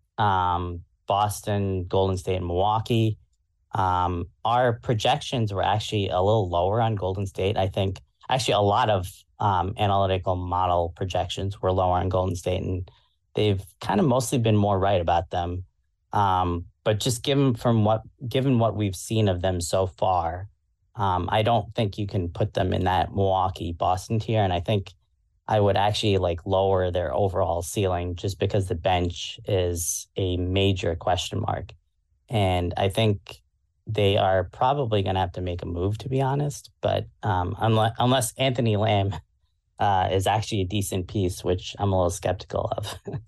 um, Boston, Golden State, and Milwaukee. Um, our projections were actually a little lower on Golden State. I think actually a lot of um, analytical model projections were lower on Golden State, and they've kind of mostly been more right about them. Um, but just given from what given what we've seen of them so far, um, I don't think you can put them in that Milwaukee Boston tier. And I think I would actually like lower their overall ceiling just because the bench is a major question mark. And I think they are probably going to have to make a move, to be honest. But um, unless, unless Anthony Lamb uh, is actually a decent piece, which I'm a little skeptical of.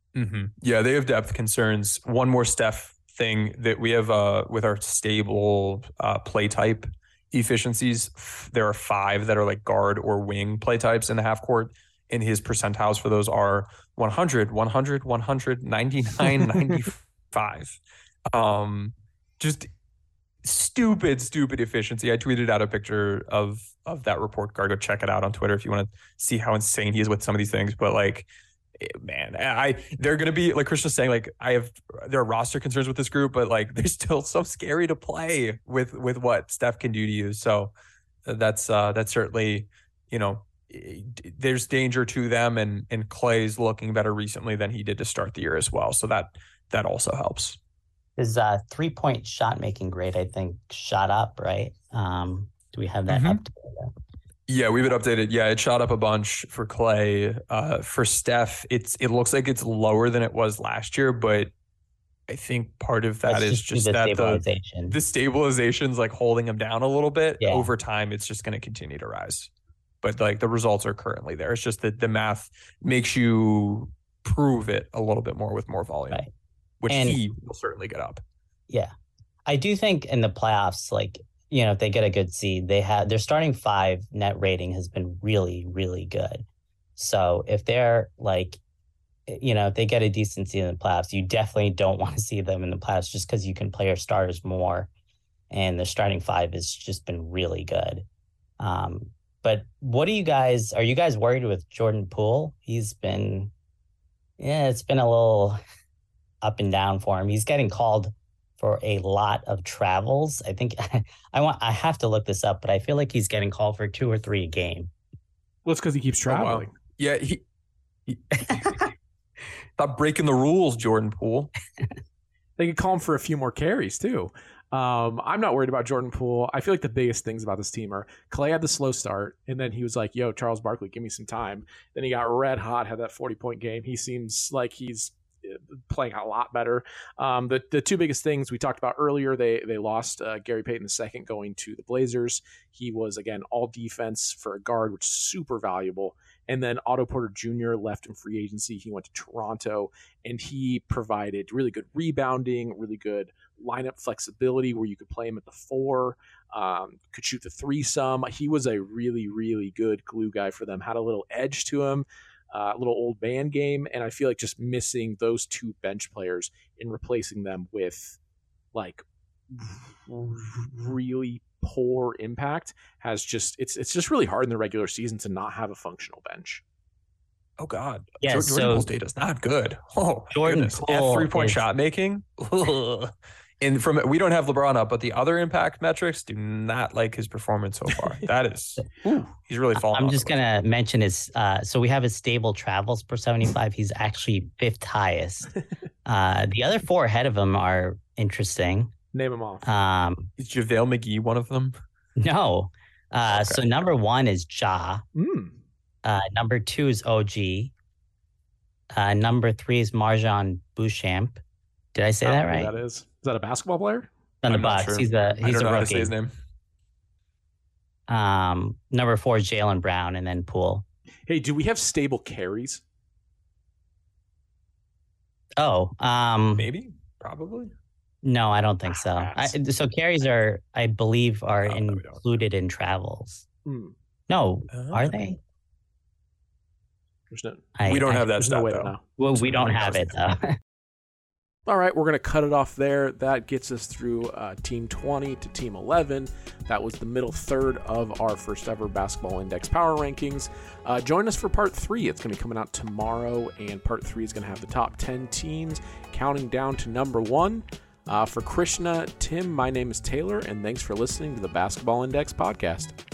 Mm-hmm. Yeah, they have depth concerns. One more Steph thing that we have uh, with our stable uh, play type efficiencies. There are five that are like guard or wing play types in the half court. And his percentiles for those are one hundred, one hundred, one hundred, ninety-nine, ninety-five. Um, just stupid, stupid efficiency. I tweeted out a picture of of that report card. Go check it out on Twitter if you want to see how insane he is with some of these things. But like, man, I they're gonna be like Christian was saying, like I have there are roster concerns with this group, but like they're still so scary to play with with what Steph can do to you. So that's uh that's certainly, you know, there's danger to them, and and Clay's looking better recently than he did to start the year as well. So that that also helps. His uh, three point shot making grade, I think, shot up, right? Um, do we have that mm-hmm. updated? Yeah, we've been updated. Yeah, it shot up a bunch for Clay. Uh, for Steph, it's it looks like it's lower than it was last year, but I think part of that That's is just, just the that stabilization. the the stabilization's like holding him down a little bit. Yeah. Over time, it's just going to continue to rise. But like the results are currently there. It's just that the math makes you prove it a little bit more with more volume, right. which and, he will certainly get up. Yeah. I do think in the playoffs, like, you know, if they get a good seed, they have their starting five net rating has been really, really good. So if they're like, you know, if they get a decent seed in the playoffs, you definitely don't want to see them in the playoffs just because you can play your starters more. And the starting five has just been really good. Um, But what do you guys, are you guys worried with Jordan Poole? He's been, yeah, it's been a little up and down for him. He's getting called for a lot of travels. I think I want, I have to look this up, but I feel like he's getting called for two or three a game. Well, it's because he keeps traveling. Oh, wow. Yeah. He, he stop breaking the rules, Jordan Poole. They could call him for a few more carries too. Um, I'm not worried about Jordan Poole. I feel like the biggest things about this team are Clay had the slow start, and then he was like, yo, Charles Barkley, give me some time. Then he got red hot, had that forty-point game. He seems like he's playing a lot better. Um, the, the two biggest things we talked about earlier, they they lost uh, Gary Payton the second going to the Blazers. He was, again, all defense for a guard, which is super valuable. And then Otto Porter Junior left in free agency. He went to Toronto, and he provided really good rebounding, really good lineup flexibility where you could play him at the four, um, could shoot the three some. He was a really, really good glue guy for them, had a little edge to him, a uh, little old man game. And I feel like just missing those two bench players and replacing them with like really poor impact has just, it's it's just really hard in the regular season to not have a functional bench. Oh God. Yeah, Jordan so Poole's data is not good. Oh, Jordan goodness. Poole At three-point is, shot making. And from we don't have LeBron up, but the other impact metrics do not like his performance so far. That is, ooh, he's really fallen. I'm just gonna mention his. Uh, so we have his stable travels per seventy-five. He's actually fifth highest. Uh, the other four ahead of him are interesting. Name them off. Um, is JaVale McGee one of them? No. Uh, okay. So number one is Ja. Mm. Uh, number two is O G. Uh, number three is Marjan Beauchamp. Did I say I that don't know right? who that is. Is that a basketball player? On the I'm not Bucks. sure. He's a he's I don't a know rookie. how to say his name. Um, number four is Jaylen Brown, and then Poole. Hey, do we have stable carries? Oh, um, Maybe, probably. no, I don't think so. I, so carries are, I believe, are Oh, no, we don't. included in travels. Hmm. No, Oh. are they? There's no, I, we don't I, have that there's stat no way to though. know. Well, we don't have it though. All right, we're going to cut it off there. That gets us through uh, Team twenty to Team eleven. That was the middle third of our first ever Basketball Index Power Rankings. Uh, join us for Part three. It's going to be coming out tomorrow, and Part three is going to have the top ten teams counting down to number one. Uh, for Krishna, Tim, my name is Taylor, and thanks for listening to the Basketball Index Podcast.